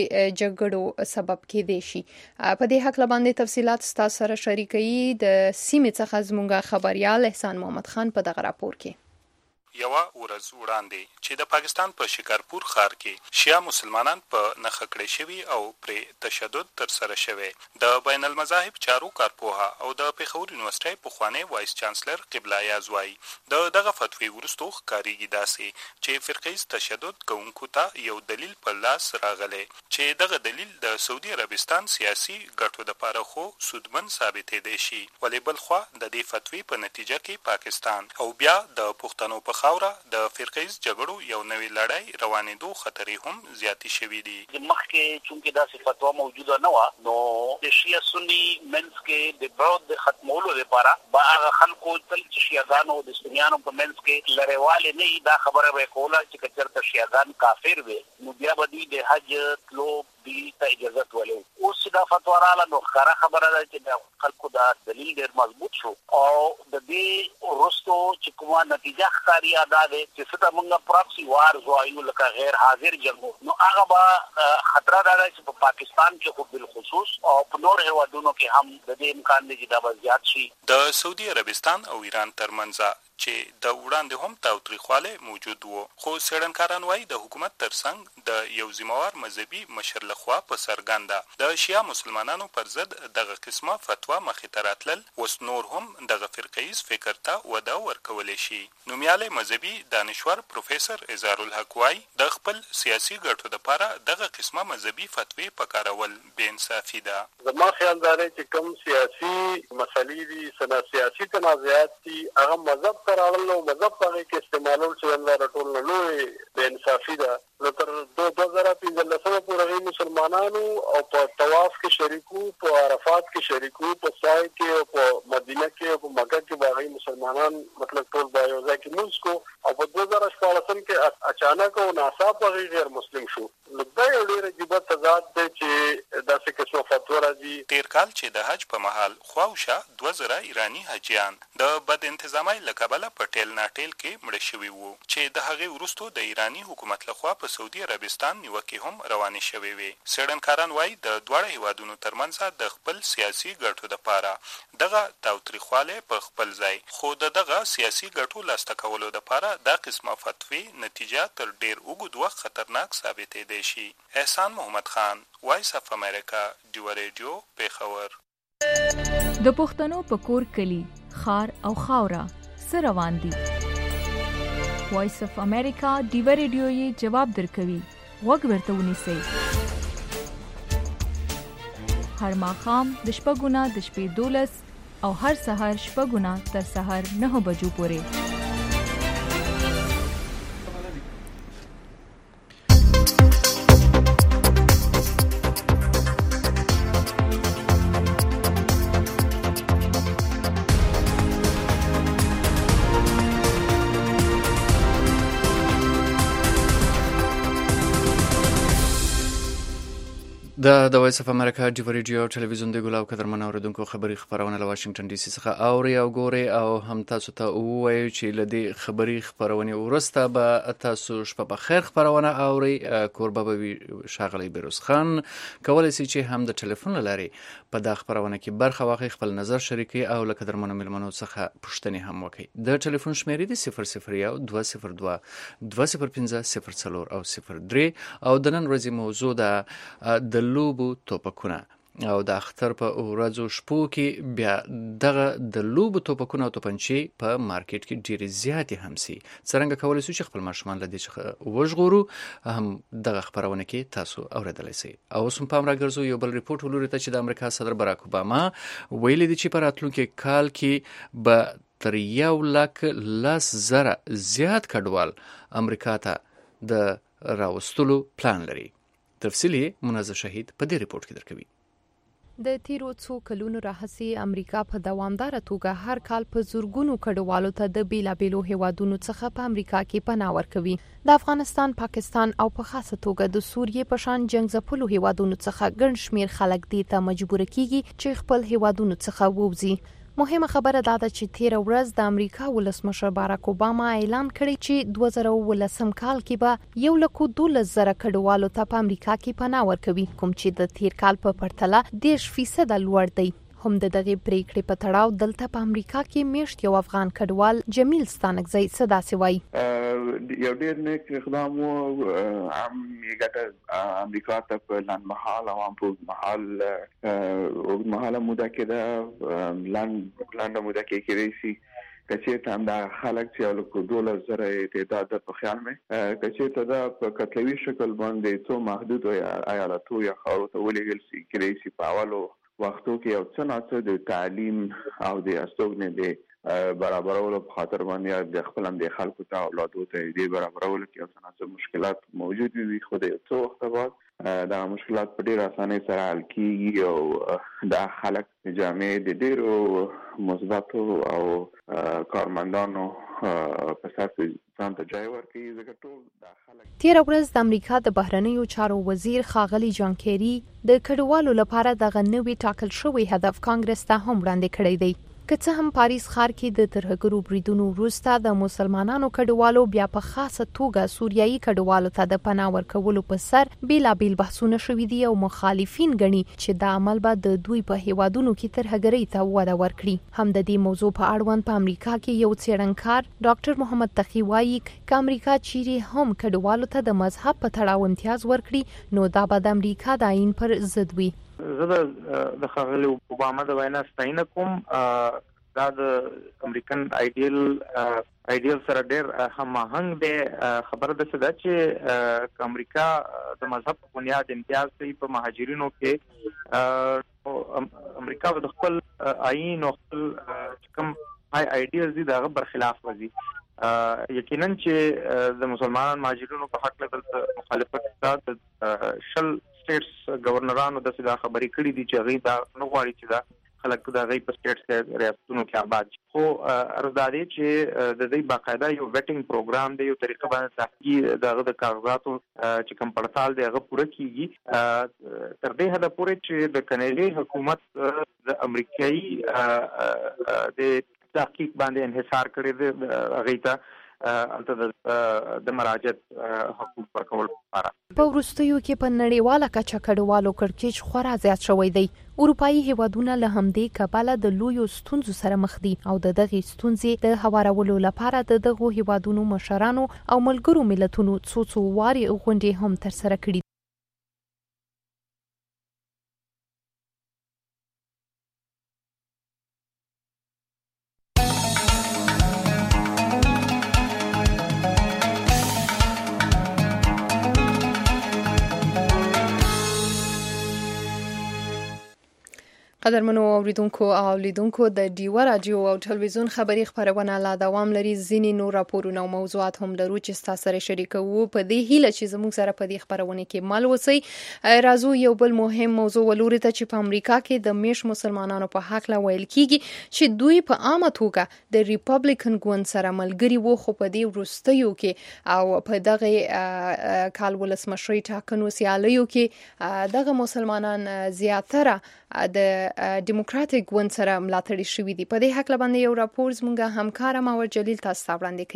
جګړو سبب کېدې شي په دې حق باندې تفصيلات تاسو سره شریکي د سیمې څخه زموږه خبريال احسان محمد خان په دغه راپور کې یوه ورځ وړاندې چې د پاکستان په شکارپور ښار کې شیعه مسلمانان په نښه کړی شوي او پرې تشدد ترسره شوی د بین المذاهب چارو کارپوها او د پېښور یونیورسيټۍ پخوانی وایس چانسلر قبله یاز وایي دغه فتوی وروسته ښکارېږي داسې چې فرقیز تشدد کوونکو ته یو دلیل په لاس راغلی چې دغه دلیل د سعودي عربستان سیاسي ګټو دپاره خو سودمن ثابتېدی شي ولې بلخوا د دې فتوی په نتیجه کې پاکستان او بیا د پښتنو په خاوره د فرقیز جګړو یو نوی لړۍ روانېدو خطرې هم زیاتې شوي دي مخکې چونکې داسې فتوا موجوده نه وه نو د شیعه سني منځ کې د بعد د ختمولو لپاره به هغه خلکو تل چې شیعهګانو او د سنیانو په منځ کې لړیوالې نه وي دا خبره به یې کوله چې که چېرته شیعهګان کافر وي نو بیا به دوی د حج تلو ته اجازت ولو اوس چې دا فتوا رااله نو ښکاره خبره ده چې د خلکو دا دلیل ډېر مضبوط شو او د دې وروستو چې کومه نتیجه ښکاري دا دی چې څه ته موږ پراکسي وارز وایو لکه غیر حاضر جنګ نو هغه به خطره دا ده چې په پاکستان کې خو بالخصوص او په نور هېوادونو کې هم د دې امکان دی چې دا به زیات شي د سعودي عربستان او ایران ترمنځ چې د وړاندې هم تاوتریخوالی موجود وو خو څېړنکاران وایي د حکومت ترڅنګ د یو ذمهوار مذهبي مشر لخوا په څرګنده د شیعه مسلمانانو پر ضد دغه قسمه فتوا مخې ته راتلل اوس نور هم دغه فرقهیز فکر ته وده ورکولی شي نومیالی مذهبي دانشور پروفیسر اظهار الحق وایي د خپل سیاسي ګټو دپاره دغه قسمه مذهبي فتوی په کارول بې انصافي ده زما خیال دا دی چې کوم سیاسي مسلې دي سیاسي تنازعات دي هغه مذهب ته راوړل او مذهب په هغې کې استعمالول چې دا ټول نه لوی بې انصافي ده نو تر 2015 پورې هغوی مسلمانانو او په طواف کې شریکو په عرفات کې شریکو په سعی کې او په مدینه کې او په مکه کې به هغوی مسلمانان مطلب ټول به یو ځای کې لمونځ کو او په 2014 کې اچانک او ناڅاپه غیر مسلم شو. نو دا یو ډېر عجیب تضاد دی چې داسې قسمه فتوا راځي. تیر کال چې د حج په مهال خواوشا 2000 ایرانی حاجیان د بد انتظامي له کبله په ټیل ناټیل کې مړ شوي وو چې د هغې وروسته د ایرانی حکومت لخوا په سعودي عربستان نیوکې هم روانې شوې وې. څېړنکاران وایي د دواړه هیوادونو ترمنځ د خپل سیاسي ګټو دپاره دغه تاوتریخوالی په خپل ځای، خو د دغه سیاسي ګټو لاسته کولو دپاره دا قسمه فتوی نتیجه تر ډېر اوږد وخت خطرناک ثابتېدی شي. احسان محمد خان، وایس اف امریکا، ډیوه ریډیو، پیښور. د پښتنو په کور کلی خار او خاوره سره روان دي. وایس اف امریکا ډیوه ریډیو یې جواب درکوي. وګ ورته ونیسئ. هر ماښام د شپږو نه د شپې 12 او هر سهار شپږو نه تر سهار 9 بجو پورې. د وایس اف امریکا ډیوه ریډیو ټلویزیون د ګلاو قدرمن اوریدونکو خبری خبرونه له واشنگټن ډي سي څخه اوري او ګوري او هم تاسو ته وایو چې لدی خبری خبرونه ورسته به تاسو شپه په خیر خبرونه اوري. کوربه به شاغلی بیروز خان کولای شي چې هم د ټلیفون لاري په د خبرونه کې برخه واخلي، خپل نظر شریکي او له قدرمن ملمنو څخه پوښتنه هم وکړي. د ټلیفون شمیرې د 001 202 205 04 او 03 او د نن ورځې موضوع د لوبو توپکونه او د اختر په ورځو شپو کې بیا دغه د لوبو توپکونه او توپنچې په مارکیټ کې ډېرې زیاتې هم سي. څرنګه کولی شو چې خپل ماشومان له دې څخه وژغورو، هم دغه خبرونه کې تاسو اوریدلی سئ. او اوس هم پام راګرځو یو بل ریپورټ ولوري ته چې د امریکا صدر باراک اوباما ویلي دي چې په راتلونکي کال کې به تر 1,10,000 زیات کډوال امریکا ته د راوستلو پلان لري. تفصیلی منازه شهید په دې ریپورت کې درکوي. د تیرو څو کلونو راهیسې امریکا په دوامداره توګه هر کال په زورګونو کډوالو ته د بیلابیلو هیوادونو څخه په امریکا کې پناه ورکوي. د افغانستان، پاکستان او په خاصه توګه د سوریې په شان جنگ ځپلو هیوادونو څخه ګڼ شمیر خلک دې ته مجبور کیږي چې خپل هیوادونو څخه ووځي. مهمه خبره دا ده چې تیر ورځ د امریکا ولسمشر باراک اوباما اعلان کړی چې 2019 کال کې به 1,12,000 کډوالو ته په امریکا کې پناه ورکوي، کوم چې د تیر کال په پرتله 10% لوړ دی. هم د دغه پریکړې په تړاو دلته په امریکا کې میشت یو افغان کډوال جمیل ستانکزی صدا سوي. یو ډېر نیک اقدام وو. ګټه امریکا ته په لنډمهاله او په اوږدمهاله موده کې د لنډه موده کې کېدای شي کچې ته هم دا خلک چې له 12,000 تعداد په خیال مې کچې ته دا په کتلوي شکل باندې څو محدود ایالتو یا ښارو ته ولېږل شي کېدای شي په اولو وختو کې یو څه ناڅه د تعلیم او د استوګنې د برابرولو په خاطر باندې د خپل هم د خلکو ته اولادو ته د برابرولو کې یو څه ناڅه مشکلات موجود وي، خو د یو څو وخت بعد دا مشکلات په ډېر اسانۍ سره حل کیږي او دا خلک جامع د ډېرو مثبتو او کارمندانو په سر ځان ته ځای ورکوي. ځکه ټول دا خلک تیر ورځ د امریکا د بهرنیو چارو وزیر ښاغلی جان کیری د کډوالو لپاره دغه نوی ټاکل شوی هدف کانګرس ته هم وړاندې کړی دی. که څه هم پاریس ښار کې د ترهګرو بریدونو وروسته د مسلمانانو کډوالو بیا په خاصه توګه سوریایي کډوالو ته د پناه ورکولو په سر بیلابیل بحثونه شوي دي او مخالفین ګڼي چې دا عمل به د دوی په هیوادونو کې ترهګرۍ ته وده ورکړي. هم د دې موضوع په اړوند په امریکا کې یو څېړنکار ډاکټر محمد تقی وایي چې امریکا چیرې هم کډوالو ته د مذهب په تړاو امتیاز ورکړي نو دا به د امریکا د آئین پر ضد وي. زه د ښاغلي اوباما د وینا ستاینه کوم. دا د امریکن ایډیل سره ډېر هماهنګ دی. خبره ده چې امریکا د مذهب په بنیاد امتیاز کوي په مهاجرینو کې. امریکا د خپل آئین او خپل کوم ایډیلز دي دغه برخلاف وځي. یقینا چې د مسلمانانو مهاجرینو په حق له مخالفت سره شل سټیټس گورنرانو د خبرې کړې دي چې هغه دا نه غواړي چې دا خلک د غي په سټیټ ریاستونو کې آباد خو ارزادي چې د دې باقاعده یو ویټینګ پروګرام دی یو طریقه باندې تحقیق دغه د کاغذاتو چې کوم پړتال دی هغه پوره کیږي تر دې حد پورې چې د کناډي حکومت د امریکایي د تحقیق باندې انحصار کړی دی هغه ته د مراجعت حقوق ورکول لپاره په وروستیو کې په نړیواله کچه کډوالو کړکېچ خورا زیات شوی دی. اروپایي هیوادونه له همدې کبله د لویو ستونزو سره مخ دي او د دغې ستونزې د هوارولو لپاره د دغو هیوادونو مشرانو او ملګرو ملتونو څو واري غونډې هم ترسره کړي. قدرمنو اوریدونکو او لیدونکو د ډیوه رادیو او ټلویزیون خبری خبرونه لا دوام لري. ځینې نور راپورونه او موضوعات هم لرو چې تاسو سره شریکوو په دې هیله چې زموږ سره په دې خبرونه کې مل وسی. راځو یو بل مهم موضوع ولوري ته چې په امریکا کې د میش مسلمانانو په حق لا ویل کیږي چې دوی په عامه توګه د ریپبلیکن ګوند سره ملګری وو خو په دې وروستیو کې او په دغه کال ولسمشري ټاکنو سیالیو کې دغه مسلمانان زیاتره د ډیموکراټیک ګوند سره ملاتړي شوي دي. په دې حق باندې یو راپور زموږ همکار ماور جلیل تاسو ته وړاندې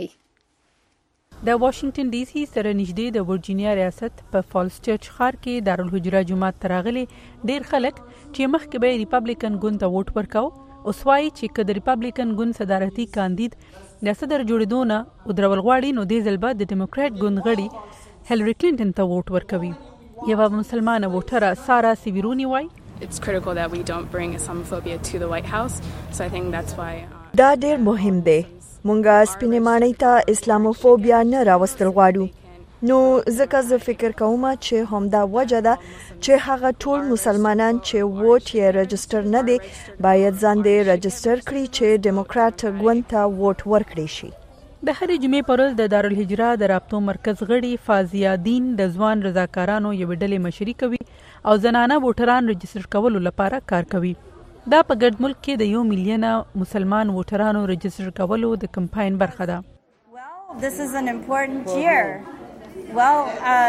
کوي. د واشنگټن ډي سي سره نږدې د ورجینیا ریاست په فالس چرچ ښار کې دارالهجره جماعت تراغلي ډیر خلک چې مخکې به ریپبلیکن ګوند ته ووټ ورکاو اوس وایي چې که د ریپبلیکن ګوند صدارتي کاندید د صدر جوړېدو نه ودرول غواړي نو دې ځل به د ډیموکراټ ګوند غړي هیلری کلینټن ته ووټ ورکوي. یوه مسلمانه ووټره سارا سیویرونی وایي It's critical that we don't bring Islamophobia to the White House. So I think that's why دا ډېر مهم دی. مونږه سپینې ماڼۍ ته اسلاموفوبیا نه راوستل غواړو. نو ځکه زه فکر کوم چې همدا وجه ده چې هغه ټول مسلمانان چې ووټ یې رجستر نه دي باید ځان دې رجستر کړي چې ډیموکراټ ګوند ته ووټ ورکړي شي. د هرې جمعې پر ورځ د دارالهجره د رابطو مرکز غړي فازیا دین د ځوان رضاکارانو یو ډلې مشري کوي او زنانه ووټران رجستر کولو لپاره کار کوي. دا په ګډ ملک کې د 1 میلیون مسلمان ووټرانو رجستر کولو د کمپاین برخه ده. This is an important year. Well,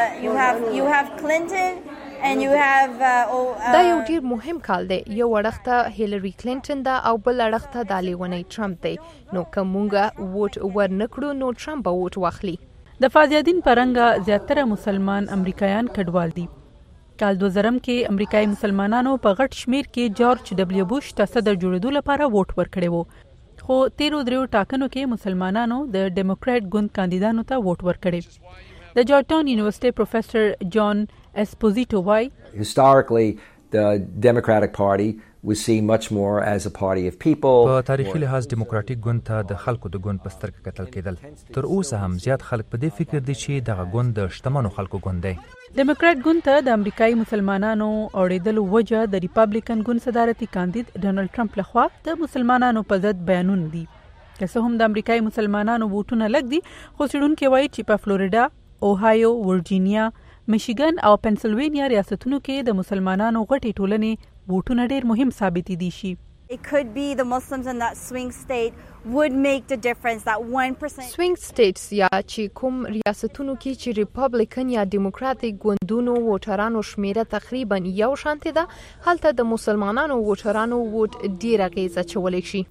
you have Clinton and you have دا یو ډیر مهم کال دی. یو وړخته هیلری کلینټن دا او بل وړخته د لیونی ټرمپ دی. نو کومګه ووټ ورنکړو نو ټرمپ به ووټ واخلي. د فازیادین پرنګه زیاتره مسلمان امریکایان کډوال دي. کال 2000 کې امریکایي مسلمانانو په غټ شمیر کې جورج ډبلیو بوش ته صدر جوړېدو لپاره ووټ ورکړی وو. خو 13 ټاکنو کې مسلمانانو د ډیموکراټ ګوند کاندیدانو ته ووټ ورکړی. د جورجټاون یونیورسيټي پروفیسور جان اسپوزیټو وای Historically, the Democratic Party was seen much more as a party of people. په تاریخي لحاظ ډیموکراټیک ګوند ته د خلکو د ګوند په سترګه کتل کېدل. تر اوسه هم زیات خلک په دې فکر دي چې دغه ګوند د شتمنو خلکو ګوند دی. ډیموکراټ ګوند ته د امریکایي مسلمانانو اورېدلو وجه د ریپبلیکن ګوند صدارتي کاندید ډونالد ټرمپ لخوا د مسلمانانو په ضد بیانونه دي. که څه هم د امریکایي مسلمانانو ووټونه لږ دي خو څېړونکي وایي چې په فلوریډا، اوهایو، ورجینیا، میشیګن او پنسلوینیا ریاستونو کې د مسلمانانو غټې ټولنې ووټونه ډېر مهم ثابت دي شي. It could be the Muslims in that swing state would make the difference, that 1%. swing states یا چې کوم ریاستونو کې چې ریپبلیکن یا ډیموکراټیک ګوندونو ووټرانو شمیره تقریبا یو شانتي ده هلته د مسلمانانو ووټرانو ووټ ډیر اغیزه چولی شي.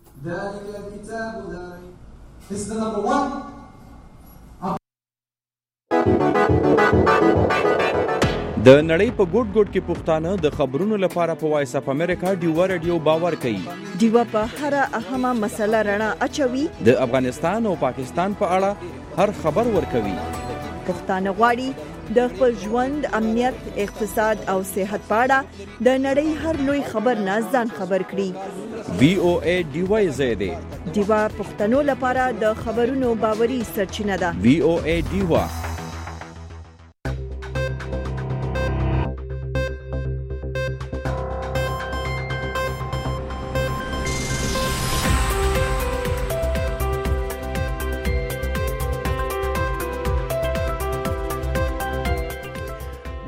د نړۍ په ګوټ ګوټ کې پښتانه د خبرونو لپاره په وایس اپ امریکا ډیوه رادیو باور کوي. ډیوه په هر اهمه مسله رڼا اچوي. د افغانستان او پاکستان په اړه هر خبر ورکوي. پښتانه غواړي د خپل ژوند، امنیت، اقتصاد او صحت په اړه د نړۍ هر لوی خبر نه ځان خبر کړي. VOA ډیوه زیاده ډیوه پښتنو لپاره د خبرونو باوري سرچینه ده. VOA ډیوه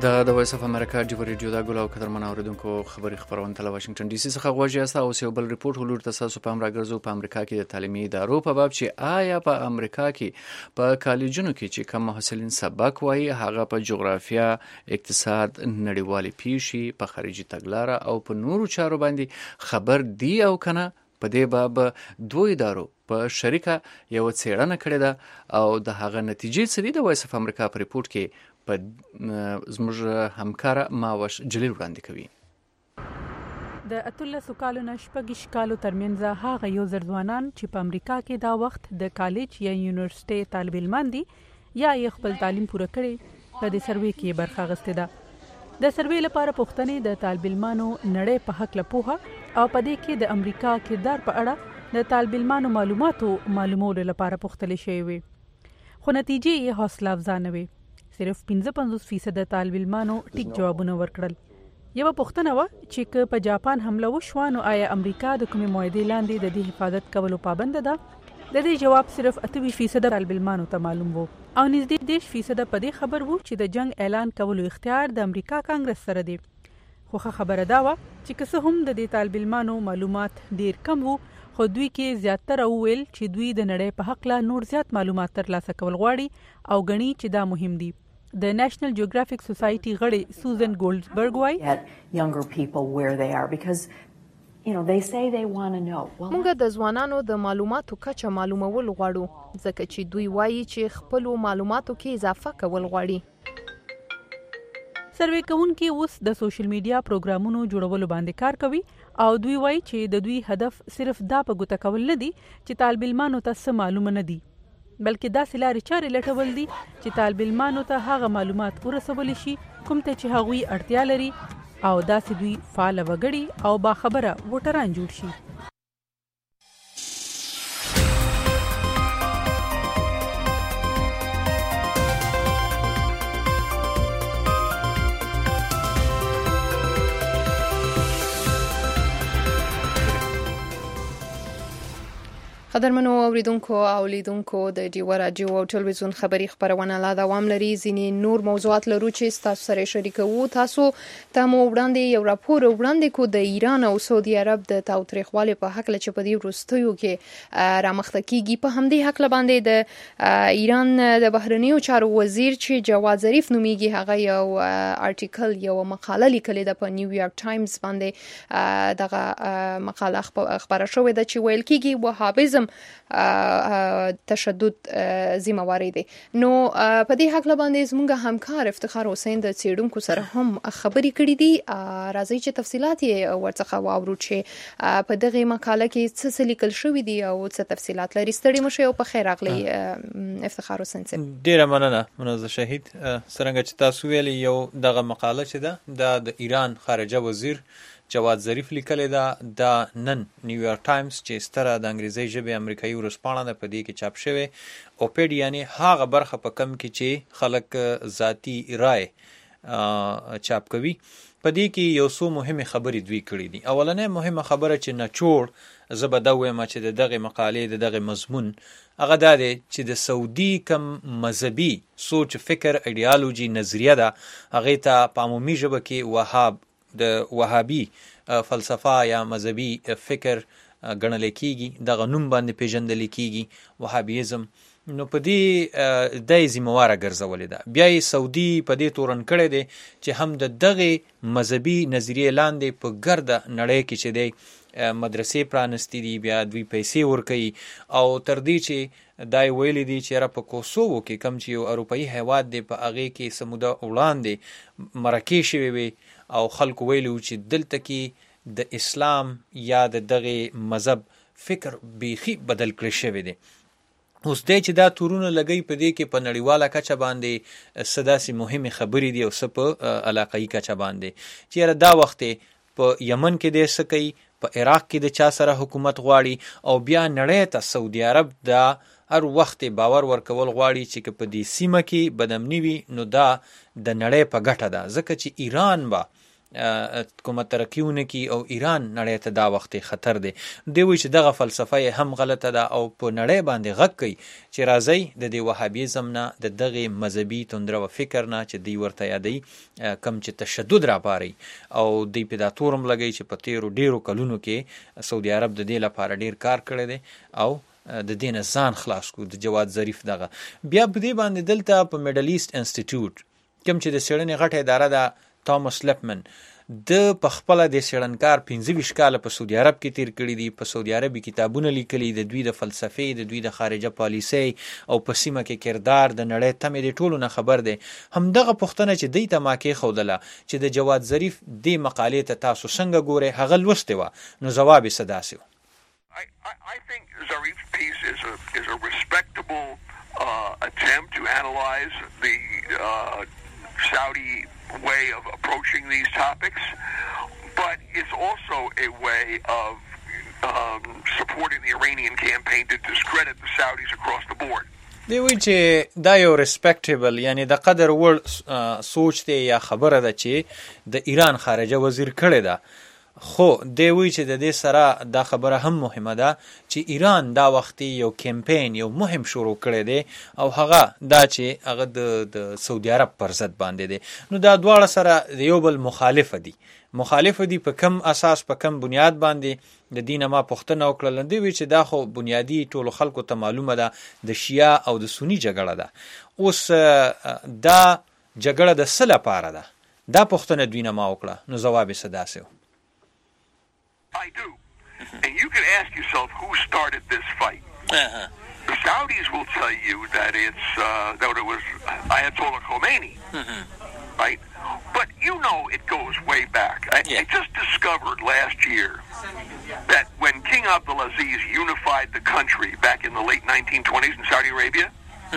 د وایس اف امریکا جبر ریډیو دا ګل او قدرمن اوریدونکو خبري خبرونه تل واشنگټن ډي سي څخه غواړي استا او یو بل ریپورت ولور تاسو په امریکا په امریکا کې د تعلیمي ادارو په باب چې آیا په امریکا کې په کالجونو کې چې کم محصلین سبق وایي هغه په جغرافیا اقتصاد نړیوالي پیشي په خارجي تګلارې او په نورو چارو باندې خبر دی او کنه په دې باب دوه ادارو په شریکه یو څېړنه کړې ده او د هغه نتیجې څه دي د وایس اف امریکا په ریپورت کې په زموږ همکار ماوش جلیل وړاندې کوي. د 13 کالو نه 6 کالو ترمنځ هغه یو ځوانان چې په امریکا کې دا وخت د کالج یا یونیورسيټي طالب علمان دي یا یې خپل تعلیم پوره کړي په دې سروې کې برخه اخیسته ده. د سروې لپاره پوښتنې د طالب علمانو نړۍ په حق له پوهه او په دې کې د امریکا کردار په اړه د طالب علمانو معلومولو لپاره پوښتل شوې وي. خو نتیجې یې حوصله افزا وي. صرف 55% د طالب علمانو ټیک جوابونه ورکړل. یو پوښتنه و چې په جاپان حمله وشو نو آیا امریکا د کومې معاهدې لاندې د دې حفاظت کولو پابند ده؟ د دې جواب صرف 28% طالب علمانو ته معلوم وو او نږدې 10% په دې خبر وو چې د جنگ اعلان کولو اختیار د امریکا کانګرس سره دی. خو خبره دا و چې که څه هم د دې طالب علمانو معلومات ډیر کم وو خو دوی کې زیاتره ویل چې دوی د نړۍ په حق لا نور زیات معلومات ترلاسه کول غواړي او غني چې دا مهم دي. د نېشنل جیوګرافیک سوسایټي غړي سوزن ګولډزبرګ وايي younger people where they are because they say they want to know. موږ د ځوانانو د معلوماتو کچه معلومول غواړو ځکه چې دوی وایي چې خپل معلوماتو کې اضافه کول غواړي. سروې کوونکي اوس د سوشل میډیا پروګرامونو جوړولو باندې کار کوي او دوی وایي چې د دوی هدف صرف دا په ګوته کول نه دي چې طالب علمانو ته څه معلومه نه دي بلکې داسې لارې چارې لټول دي چې طالب علمانو ته هغه معلومات ورسول شي کوم ته چې هغوی اړتیا لري او داسې دوی فعال وګړي او باخبره ووټران جوړ شي. قدرمنو اوریدونکو او لیدونکو د ډیو رادیو او ټلویزیون خبری خبرونه لا دوام لري. ځینې نور موضوعات لرو چې تاسو سره شریکوو. تاسو ته مو وړاندې یو راپور وړاندې کو د ایران او سعودي عرب د تاوتریخوالي په حق لچ په دې وروستیو کې رامخته کیږي. په همدې حق لباندې د ایران د بهرنیو چارو وزیر چې جواد ظریف نومیږي هغه یو آرټیکل یو مقاله لیکلې ده په نیویارک ټایمز باندې. دغه مقاله خبره شوې ده چې ویل کیږي وهابیزم تشدد ذمہواری دي. نو په دې حق باندې زموږ همکار افتخار حسین د څېړونکو سره هم خبرې کړې دي. راځي چې تفصيلات یې ورڅخه واورو چې په دغه مقاله کې څه لیکل شوی دي او څه تفصيلات لري. ستړي مشه او په خیر راغلی افتخار حسین صاحب. ډیره مننه منزه شهید. څنګه چې تاسو ویلي یو دغه مقاله چې ده د ایران خارجه وزیر جواد ظریف لیکلې ده د نن نیویارک ټایمز چې ستره د انګریزي ژبې امریکایي ورځپاڼه ده په دې کې چاپ شوی اوپیډ یعنی هغه برخه په کم کې چې خلک ذاتی رائے چاپ کوي. په دې کې یو څو مهمه خبرې دوی کړې دي. اولنې مهمه خبره چې نچوړ زبده وایم چې دغه مقالې دغه مضمون هغه دا دی چې د سعودي کم مذهبي سوچ فکر ایډیالوژي نظریه ده هغه ته په عمومي ژبه کې د وهابي فلسفه یا مذهبي فکر ګڼل کیږي. دغه نوم باندې پیژندل کیږي وهابیزم. نو په دې د ذمہواره ګرځولې ده. بیا یې سعودي په دې تورن کړی دی چې هم د دغه مذهبي نظریه لاندې په ګرده نړۍ کې چې دی مدرسې پرانستی دي بیا دوی پیسې ورکوي او تر دې چې دای ویلي دي چې را په کوسوو کې کم چې یو اروپایي هیواد دی په هغه کې سموده وړاندې مرکې شوی وي او خلکو ویلو چې دلته کې د اسلام یا د دغه مذهب فکر بیخي بدل کړی شوی دی. اوس دې چې دا تورونه لګي په دې کې په نړیواله کچه باندې سداسي مهمه خبرې دي او څه په علاقايي کچه باندې چې دا وخت په یمن کې د سکی په عراق کې د چا سره حکومت غواړي او بیا نړۍ ته سعودي عرب دا هر وخت باور ورکول غواړي چې په دې سیمه کې بدامنی وي نو دا د نړۍ په ګټه ده ځکه چې ایران با کومه ترقیونه کی او ایران نړۍ ته دا وخت خطر دی. دوی وایي چې دغه فلسفه هم غلطه ده او په نړۍ باندې غږ کوي چې راځي د دې وهابیزم نه د دغه مذهبي توندره و فکر نه چې دوی ورته یادوي کم چې تشدد راپاري او دوی په دا تورم لګي چې په تیرو ډیرو کلونو کې سعودي عرب د دې لپاره ډیر کار کړی دی او د دین ځان خلاص کو. د جواد ظریف دغه بیا په دې باندې دلته په میډل ایست انسټیټیوټ کوم چې د څېړنې غټه اداره ده توماس لپمن د پخپل د څېړنکار 25 کال په سعودي عرب کې تیر کړی دي. په سعودي عربي کتابونه لیکلي د دوی د فلسفي د دوی د خارجه پالیسي او په سیمه کې کردار د نړۍ تمې د ټولو نه خبر دی. همدغه پوښتنه چې دوی ته ماکې خودله چې د جواد ظریف د مقالې ته تاسو څنګه ګورئ هغه لوستې وه نو جواب یې څه داسې و. I think Zarif's piece is a respectable attempt to analyze the Saudi way of approaching these topics, but it's also a way of supporting the Iranian campaign to discredit the Saudis across the board. دی وی چې دا یو ریسپیکټیبل یعنی د قدر وړ سوچ دی یا خبره ده چې د ایران خارجه وزیر کړی ده. خو دی وی چې د دې سره دا خبره هم مهمه ده چې ایران دا وختي یو کمپین یو مهم شروع کړی دی او هغه دا چې هغه د سعودي عرب پر ضد باندې دی. نو دا دواړه سره د یو بل مخالف دي په کم اساس په کم بنیاد باندې د دینه ما پښتنه وکړل. دی وی چې دا خو بنیادی ټولو خلکو ته معلومه ده د شیعه او د سنی جګړه ده. اوس دا جګړه د څه لپاره ده دا پښتنه دوی نه ما وکړه نو جواب یې څه داسې و. I do. And you can ask yourself who started this fight. The Saudis will tell you that that it was Ayatollah Khomeini, right? But you know it goes way back. I just discovered last year that when King Abdulaziz unified the country back in the late 1920s in Saudi Arabia,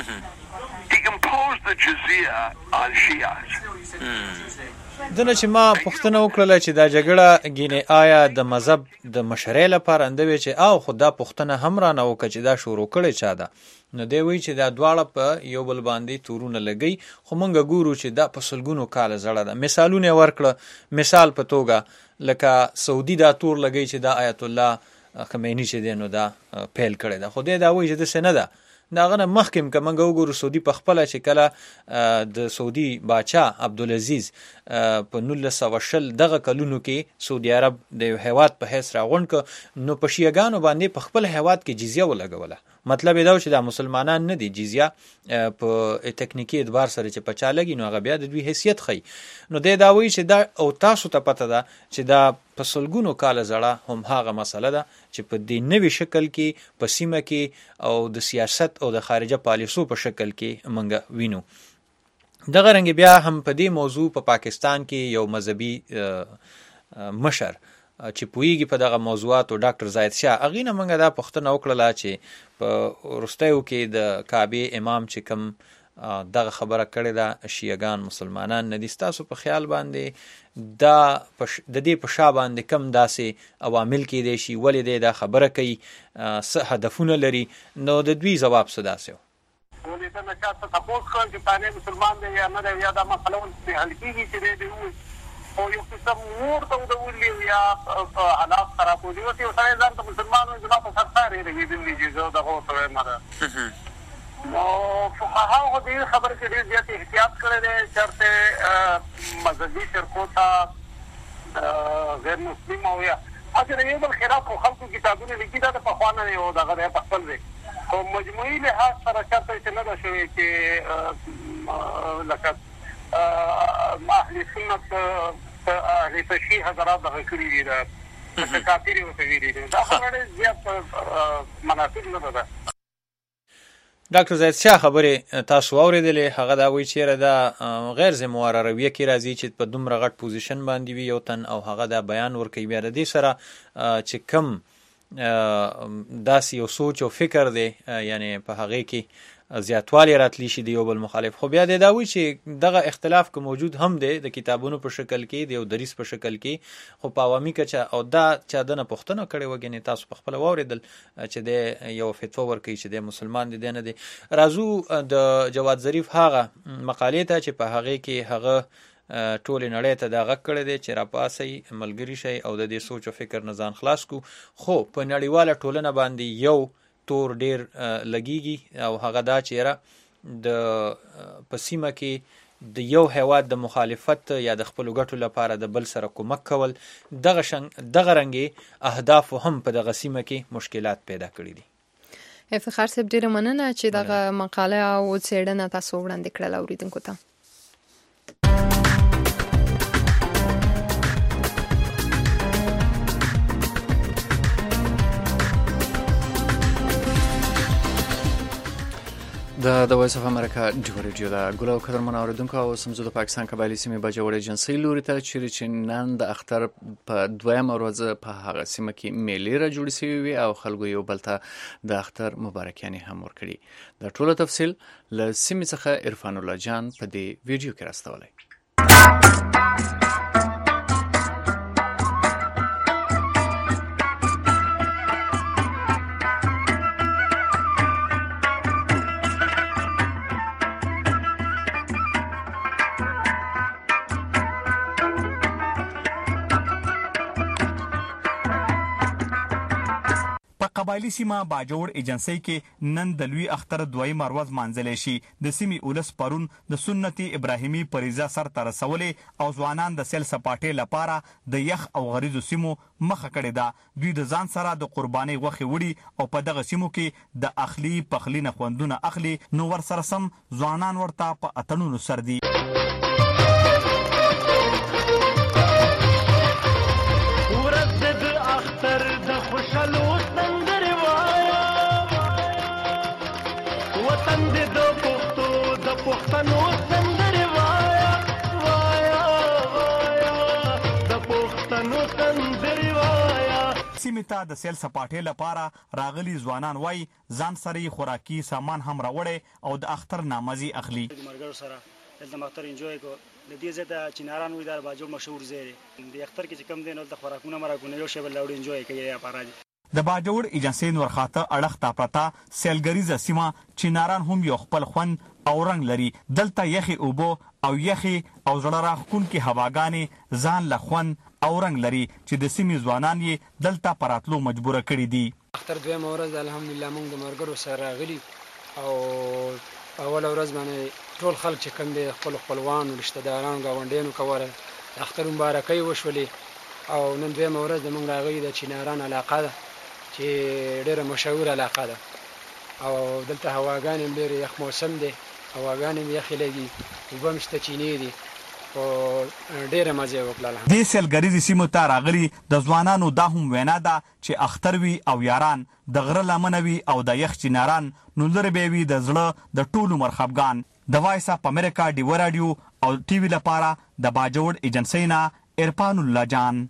he imposed the jizya on Shias. دنه چې ما پوښتنه وکړله چې دا جګړه ګینه آیا د مذهب د مشرۍ لپاره اندوي چې او خدا پوښتنه هم را نه وکړه چې دا شروع کړي چا ده. نو دی وی چې دا دواړه په یو بل باندې تورونه لګي. خو مونږ ګورو چې دا په سلګونو کال زړه ده. مثالونه ورکړه مثال په توګه لکه سعودي دا تور لګي چې دا آیت الله خمینی چې دی نو دا پیل کړی ده. خو دی دا وی چې د سینه ده داغه نه مخکم کمنګ وګورو سعودي په خپل چې کله د سعودي باچا عبدالعزیز په 1920 دغه کلونو کې سعودي عرب د هیواد په حیث راغونډ ک نو په شیعاګانو باندې په خپل هیواد کې جزیه ولګوله. مطلب دا چې دا مسلمانان نه دي جزیه په تکنیکی اعتبار سره چې پچا لګي نو هغه بیا د دوی حیثیت خي. نو دا وایي چې دا او تاسو ته پته ده چې دا په سلګونو کال زړه هم هغه مسله ده چې په دې نوې شکل کې په سیمه کې او د سیاست او د خارجه پالیسو په شکل کې منګه وینو. دغه رنګ بیا هم په دې موضوع په پاکستان کې یو مذهبي مشر چې پویږي په دغه موضوعات او ډاکټر زاید شاه اغینه منګه دا پښتنه وکړه چې په ورستیو کې د کعبه امام چې کوم دغه خبره کړې ده شیعاګان مسلمانان نه دي. تاسو په خیال باندې دا د دې په شا باندې کم داسې عوامل کې دي شي ولې دا خبره کوي څه هدفونه لري نو د دوی جواب څه داسې و. ولې ته نه تاسو تاسو کوم چې پانه مسلمان دی یا نه یا دا مسله ولې حل کیږي چې دی او یو قسم نور ته ودولې یا حالات خرابولي او چې سره ځان ته مسلمانانو جنا په سرتاري لګېدلې چې زه دغه څه مره نو فقهاو دې خبر کې ډېر زیات احتیاط کړی دی چېرته مذهبي فرقو ته غیر مسلم او یا اصل یو بل خلاف خلکو کتابونه لیکي دا په خوانه یو دغه دی په خپل دی خو مجموعي لحاظ سره چېرته چې نه ده شوې چې لکه اهل سنت اهل تشیع حضرات دغه کړي دي دا کافر ورته ویلي دي دا خبره زیات مناسب نه ده. ډاکټر زاید شاه خبره تاسو اوریدلې هغه دا وی چیرې دا غیر ذمہوار رویه کې راځي چې په دومره غټ پوزیشن باندې وي یو تن او هغه دا بیان ورکوي بیا د دې سره چې کم داسې یو سوچ او فکر دی یعنی په هغه کې زیاتوالی راتلی شي دی یو بل مخالف. خو بیا دا وی چې دغه اختلاف که موجود هم دی د کتابونو په شکل کې دی او دریس په شکل کې خو په عوامي کچه او دا چا دنه پښتنه کړي وګني تاسو په خپل واوریدل چې د یو فتوا ورکړي چې د مسلمان دي نه دي. راځو د جواد ظریف هغه مقالې ته چې په هغه کې هغه ټولې نړۍ ته دا غږ کړی دی چې راپاسئ ملګري شئ او د دې سوچ او فکر نه ځان خلاص کو. خو په نړیواله ټولنه باندې یو تور ډیر لګیږي او هغه دا چې یاره د په سیمه کې د یو هیواد د مخالفت یا د خپلو ګټو لپاره د بل سره کومک کول دغه رنګې اهداف هم په دغه سیمه کې مشکلات پیدا کړي دي. افتخار صاحب ډیره مننه چې دغه مقاله او څېړنه تاسو وړاندې کړله اوریدونکو ته. د وایس اف امریکا ډیو ریډیو دا ګل او قدر منوریدونکو او سمزو د پاکستان قبایلی سیمې باجوړ ایجنسی لوري ته چې نن د اختر په دویمه ورځ په هغه سیمه کې میلې را جوړې شوې وي او خلکو یو بل ته د اختر مبارکیانې هم ورکړي. دا ټول تفصیل له سیمې څخه عرفان الله جان په دې ویډیو کې راستولی. قبایلی سیمه باجوړ ایجنسی کې نن د لوی اختر دویمه ورځ مانځلی شي. د سیمې ولس پرون د سنت ابراهیمي فریضه سرته رسولې او ځوانان د سیل سپاټې لپاره د یخ او غریزو سیمو مخه کړې ده. دوی د ځان سره د قربانۍ غوښې وړي او په دغه سیمو کې د اخلي پخلي نه خوندونه اخلي. نو ورسره سم ځوانان ورته په اتڼونو سر دي. سیمې ته د سیل سپاټې لپاره راغلي ځوانان وای ځان سره خوراکي سامان هم راوړی او د اختر نامزي اخلي. د مرګرو سره دلته اختر انجوای کو. د دې ځای ته چیناران وای دا باجوړ مشهور ځای دی. د اختر کې چې کم دی نو د خوراکونه یو شی بل راوړي انجوای کوي یا پاراجي. د باجوړ ایجنسی نورخاته اړخ ته پرته سیلګریزه سیمه چیناران هم یو خپل خوند او رنگ لري. دلته یخي اوبو او یخي او زړه راښکونکي هواګانې ځان له خوند او رنگ لري چې د سیمې ځوانان یې دلته پراتلو مجبوره کړي دي. اختر دویمه ورځ الحمدلله موږ د مرګرو سره راغلي او اوله ورځ باندې ټول خلک چې کوم دی خپل خپلوان او رشته داران ګاونډیانو کوله اختر مبارکۍ وشولې او نن دویمه ورځ د موږ راغلي د چیناران علاقه ده چې ډېره مشهوره علاقه ده او دلته هواګانې هم ډېرې یخ موسم دی هواګانې هم یخې لګي اوبه هم شته چینې دي او ډېره مزه وکړله. دې سیلګریزې سیمو ته راغلي د ځوانانو دا هم وینا ده چې اختر وي او یاران د غره لمنه وي او د یخ چیناران نو لرې به وي د زړه د ټولو مرخبګان. د وایس اف امریکا ډیو راډیو او ټي وي لپاره د باجوړ ایجنسی نه عرفان الله جان.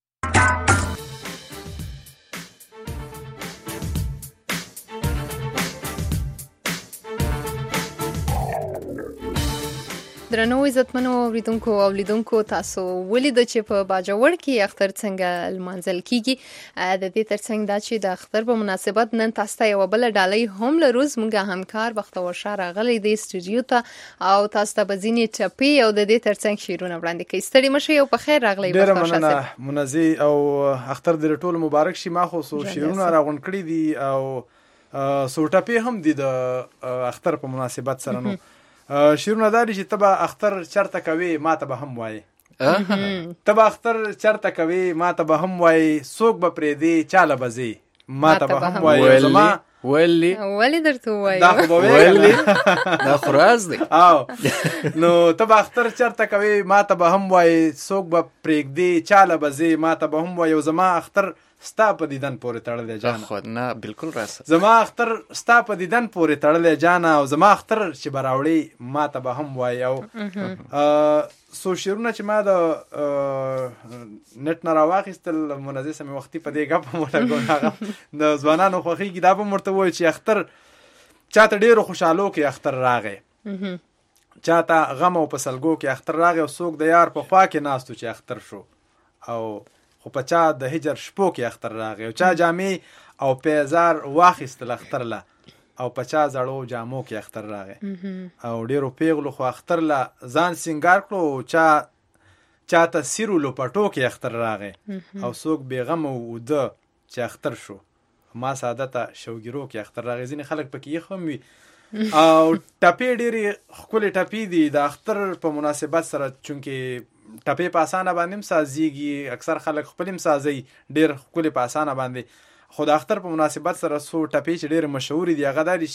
درنو عزتمنو اوریدونکو او لیدونکو تاسو ولید چې په باجوړ کې اختر څنګه لمانځل کیږي. د دې ترڅنګ دا چې د اختر په مناسبت نن تاسو ته یو بل ډالۍ هم لروز مونږه همکار بختور شاه راغلی دی استودیو ته او تاسو ته بزینی ټپی او د دې ترڅنګ شیرونه وړاندې کوي. ستړي مشه او په خیر راغلی بختور شاه. ډیره مننه منزي او اختر دې ټول مبارک شي. ما خو شیرونه راغون کړی دي او سو ټپی هم دي د اختر په مناسبت سره. نو شیرونه داري چې تبا اختر چرته کوي ما ته به هم وایي تبا اختر چرته کوي ما ته به هم وایي څوک به پرې دی چاله بزي ما ته به هم وایي زما ولی درته وایي دا خو به ویلي دا خراز دی او نو تبا اختر چرته کوي ما ته به هم وایي څوک به پرېږدي چاله بزي ما ته به هم وایي زما اختر ستا په دیدن پورې تړلی جانه. خو نه بالکل راسه زما اختر ستا په دیدن پورې تړلی جانه او زما اختر چې به راوړي ما ته به هم وایي. او سو شیرونه چې ما د نت نه راواخیستل منظم سمې وختي په دې ګپ هم ولګول هغه د ځوانانو خوښېږي دا به هم ورته وایي چې اختر چاته ډېرو خوشحالو کې اختر راغی چاته غم او په سلګو کې اختر راغی او څوک د یار په خوا کې ناستو چې اختر شو او خو په چا د هجر شپو کې اختر راغی او چا جامې او پیزار واخیستل اختر له او په چا زړو جامو کې اختر راغی او ډېرو پیغلو خو اختر له ځان سینګار کړو او چا چاته سیرو لپټو کې اختر راغی او څوک بیغم او د چې اختر شو. ما سعادت شوګیرو کې اختر راغی. ځینې خلک پکې یخم وي او ټپې ډېرې ښکلې ټپې دي د اختر په مناسبت سره، چونکې ټپې په اسانه باندې هم سازیږي، اکثر خلک خپل هم سازي ډېر ښکلې په اسانه باندې. خو د اختر په مناسبت سره څو ټپې چې ډېرې مشهورې دي هغه دا دي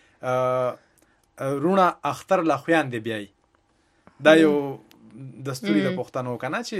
چې رونه اختر له خویندې بیایي. دا یو دستوري د پښتنو که نه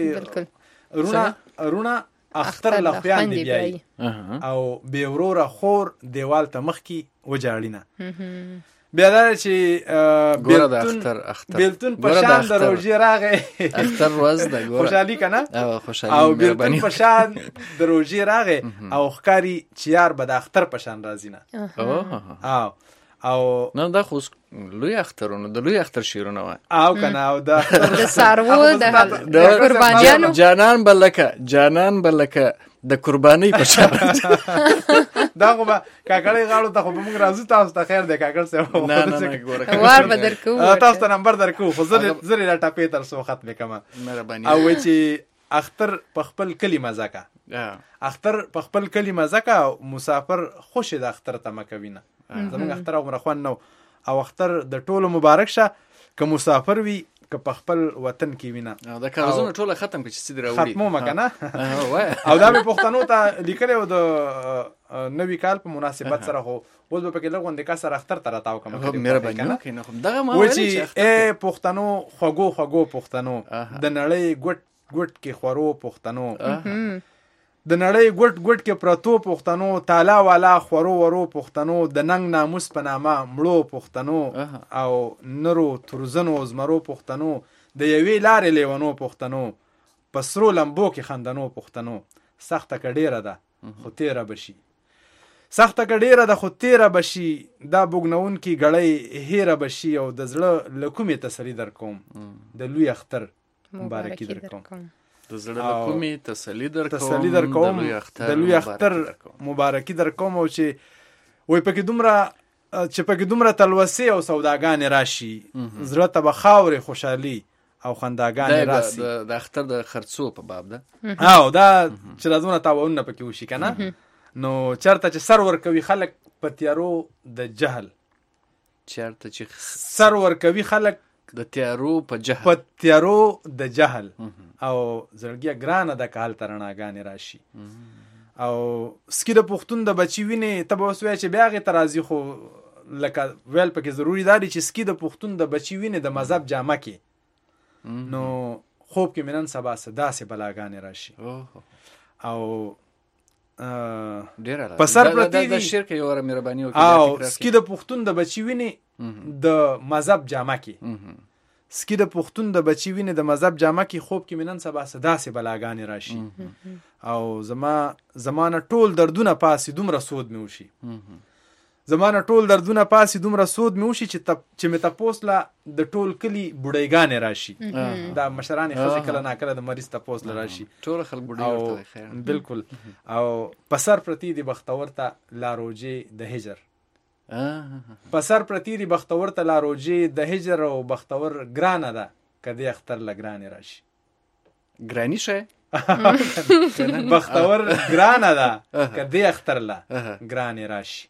چې رونه اختر له خویندې بیایي او بې وروره خور دیوال ته مخکې وجاړینه. بیا دا چې بیلتون په شان د روژې راغی، اختر ورځ ده خوشحالي که نه، او بیلتون په شان د روژې راغی او ښکاري چې یار به د اختر په شان راځي نه. او نه دا خو لوی اخترونه د لوی اختر شیرونه وای او کنه او د سارو د قربانیانو جانان بلکه د قرباني په شان دا خو به کاکړې غاړو ته خو به موږ راځو. تاسو ته خیر دی کاکړ صاحب، نه ګوره وار به درکو، تاسو ته نمبر درکو، خو زری دا ټاپې تر څو ختمې کما مهرباني. او وای چې اختر په خپل کلی مزه کا، اختر په خپل کلی مزه کا، مسافر خوش د اختر ته مکوینه. زمونږ اختر عمره خوان نو او اختر د ټولو مبارک شه، که مسافر وي که په خپل وطن کې وینه. دا کاغذونه ټوله ختم کړي چې سیده راوړي ختمو مکنه او دا به پښتنو ته لیکلی و د نوي کال په مناسبت سره. خو اوس به پکې لږ غوندې کا سره اختر ته راتاو کوم مهرباني وکړئ. نه خو دغه ما وایي چې ای پښتنو خوږو پښتنو، د نړۍ ګوټ کې خورو پښتنو، د نړۍ ګوټ کې پرتو پښتنو، تالا والا خورو ورو پښتنو، د ننګ ناموس په نامه مړو پښتنو او نرو ترزنو زمرو پښتنو، د یوې لارې لیونو پښتنو، په سرو لمبو کې خندنو پښتنو. سخته که ډیره ده خو تیره بشي، سخته که ډیره ده خو تیره بشي، دا بوګنونکي ګړۍ هیره بشي او د زړه له کومې تسلي در کوم، د لوی اختر مبارکي در کوم. د زړه له کومې تسلي در کوم، د لوی اختر مبارکي در کوم. او چې وای پکې دومره تلوسې او سوداګانې راشي، زړه ته به خاورې خوشحالي او خنداګانې راشي. د اختر د خرڅو په باب ده او دا چې رازونه تاوانونه پکې وشي که نه، نو چېرته چې سر ورکوي خلک په تیارو د جهل، چېرته چې سر ورکوي خلک د تیارو په تیارو د جهل او زړګیه ګرانه د کال ته رڼاګانې راشي. او سکي د پښتون د بچي وینې ته به اوس وایې چې بیا هغې ته راځي، خو لکه ویل پکې ضروري دا دی چې سکي د پښتون د بچي وینې د مذهب جامه کې، نو خوب کې مې نن سبا څه داسې بلاګانې راشي او په سر پرتې دي او سکي د پښتون د بچي وینې د مذهب جامه کې، سکي د پښتون د بچي وینې د مذهب جامه کې، خوب کې مې نن سبا څه داسې بلاګانې راشي او زمانه ټول دردونه پاسې دومره سود مې وشي، زمانه ټول دردونه پاسې دومره سود مې وشي چې مې تپوس له د ټول کلي بوډۍ راشي. دا مشرانې ښځې کله ناکله د مریض تپوس له راشي، ټول خلک بوډۍ ورته بالکل. او په سر پرتې دي بختور ته لا روجې د هجر، په سر پرتې دي بختور ته لا روجې د هجر، او بختور ګرانه ده که دې اختر له ګرانې راشي. ګراني شه بختور ګرانه ده که دې اختر له ګرانې راشي.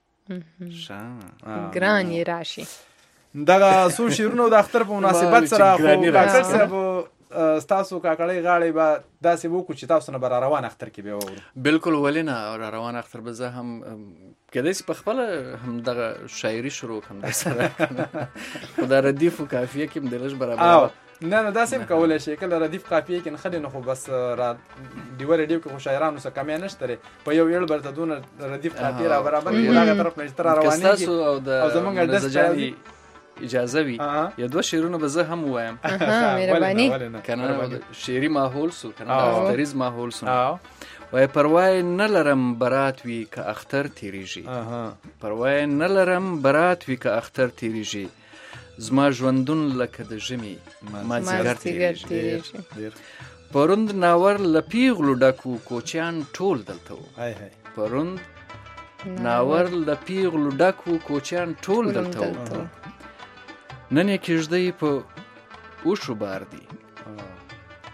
ګرانې راشي. دغه څو شعرونه د اختر په مناسبت سره خو کاکړ صاحب ستاسو کاکړۍ غاړې به داسې وکړو چې تاسو نه به را روان اختر کې به وورو. بالکل، ولې نه، را روان اختر به زه هم کېدای شي په خپله هم دغه شاعري شروع کړم در سره، خو دا ردیف و کافیه کې هم د لږ برابر نه داسې هم کولی شي. کله ردیف قافیې کې نه ښه دی، نو خو بس ډیوه ریډیو کې خو شاعرانو څه کمی نشته دی، په یو یړ برته دونه ردیف قافیې را برابر دي، هغه طرف نه چې ته را روانېږي او زمونږ نزجاني اجازه وي یا دوه شعرونه به زه هم ووایم. مهرباني کنه شعري ماحول سو، کنه اختریز ماحول سو. وای پروايي نه لرم برات وي که اختر تیریږي، پروايي نه لرم برات وي که اختر تیریږي، زما ژوندون لکه د ژمي ما ځیګر تیریږي. پروند ناور له پیغلو ډکو کوچیان ټول دلته وو، پروند ناور له پیغلو ډکو کوچیان ټول دلته وو، نن یې کېږدۍ په اوښو بار دي،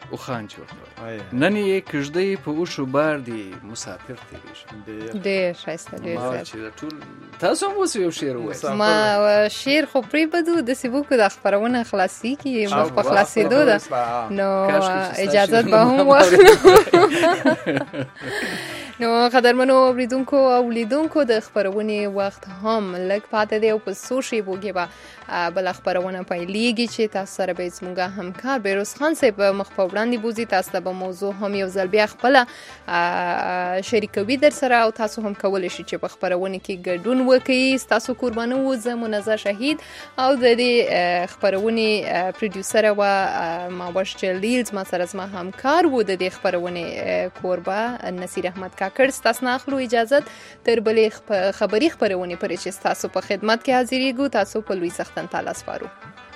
او خان چې ورته نن یې کژدې په اوښو بار دی مسافر تیریږي ډېر ښایسته ډېر ما چې ټول تاسو هم اوس یو شعر ووایئ ما شعر خو پرېږدو داسې وکړو دا خپرونه خلاصېږي مخ په خلاصېدو ده نو اجازت به هم واخلو نو قدرمنو اوریدونکو او لیدونکو د خپرونې وخت هم لږ پاتې دی او په څو شیبو کې به بله خپرونه پیلېږي چې تاسو سره به زموږ همکار بهروز خان صاحب مخ په وړاندې بوځي تاسو ته به موضوع هم یو ځل بیا خپله شریکوي در سره او تاسو هم کولی شئ چې په خپرونه کې ګډون وکړئ ستاسو قربانه وو زه منزه شهید او د دې خپرونې پروډیوسره وه ماوش جلیل زما سره زما همکار وو د دې خپرونې کوربه نصیر احمد کاکړ ستاسو نه اخلو اجازت تر بلې خبري خپرونې پورې چې ستاسو په خدمت کې حاضرېږو تاسو په لوی سختن تعالی سپارو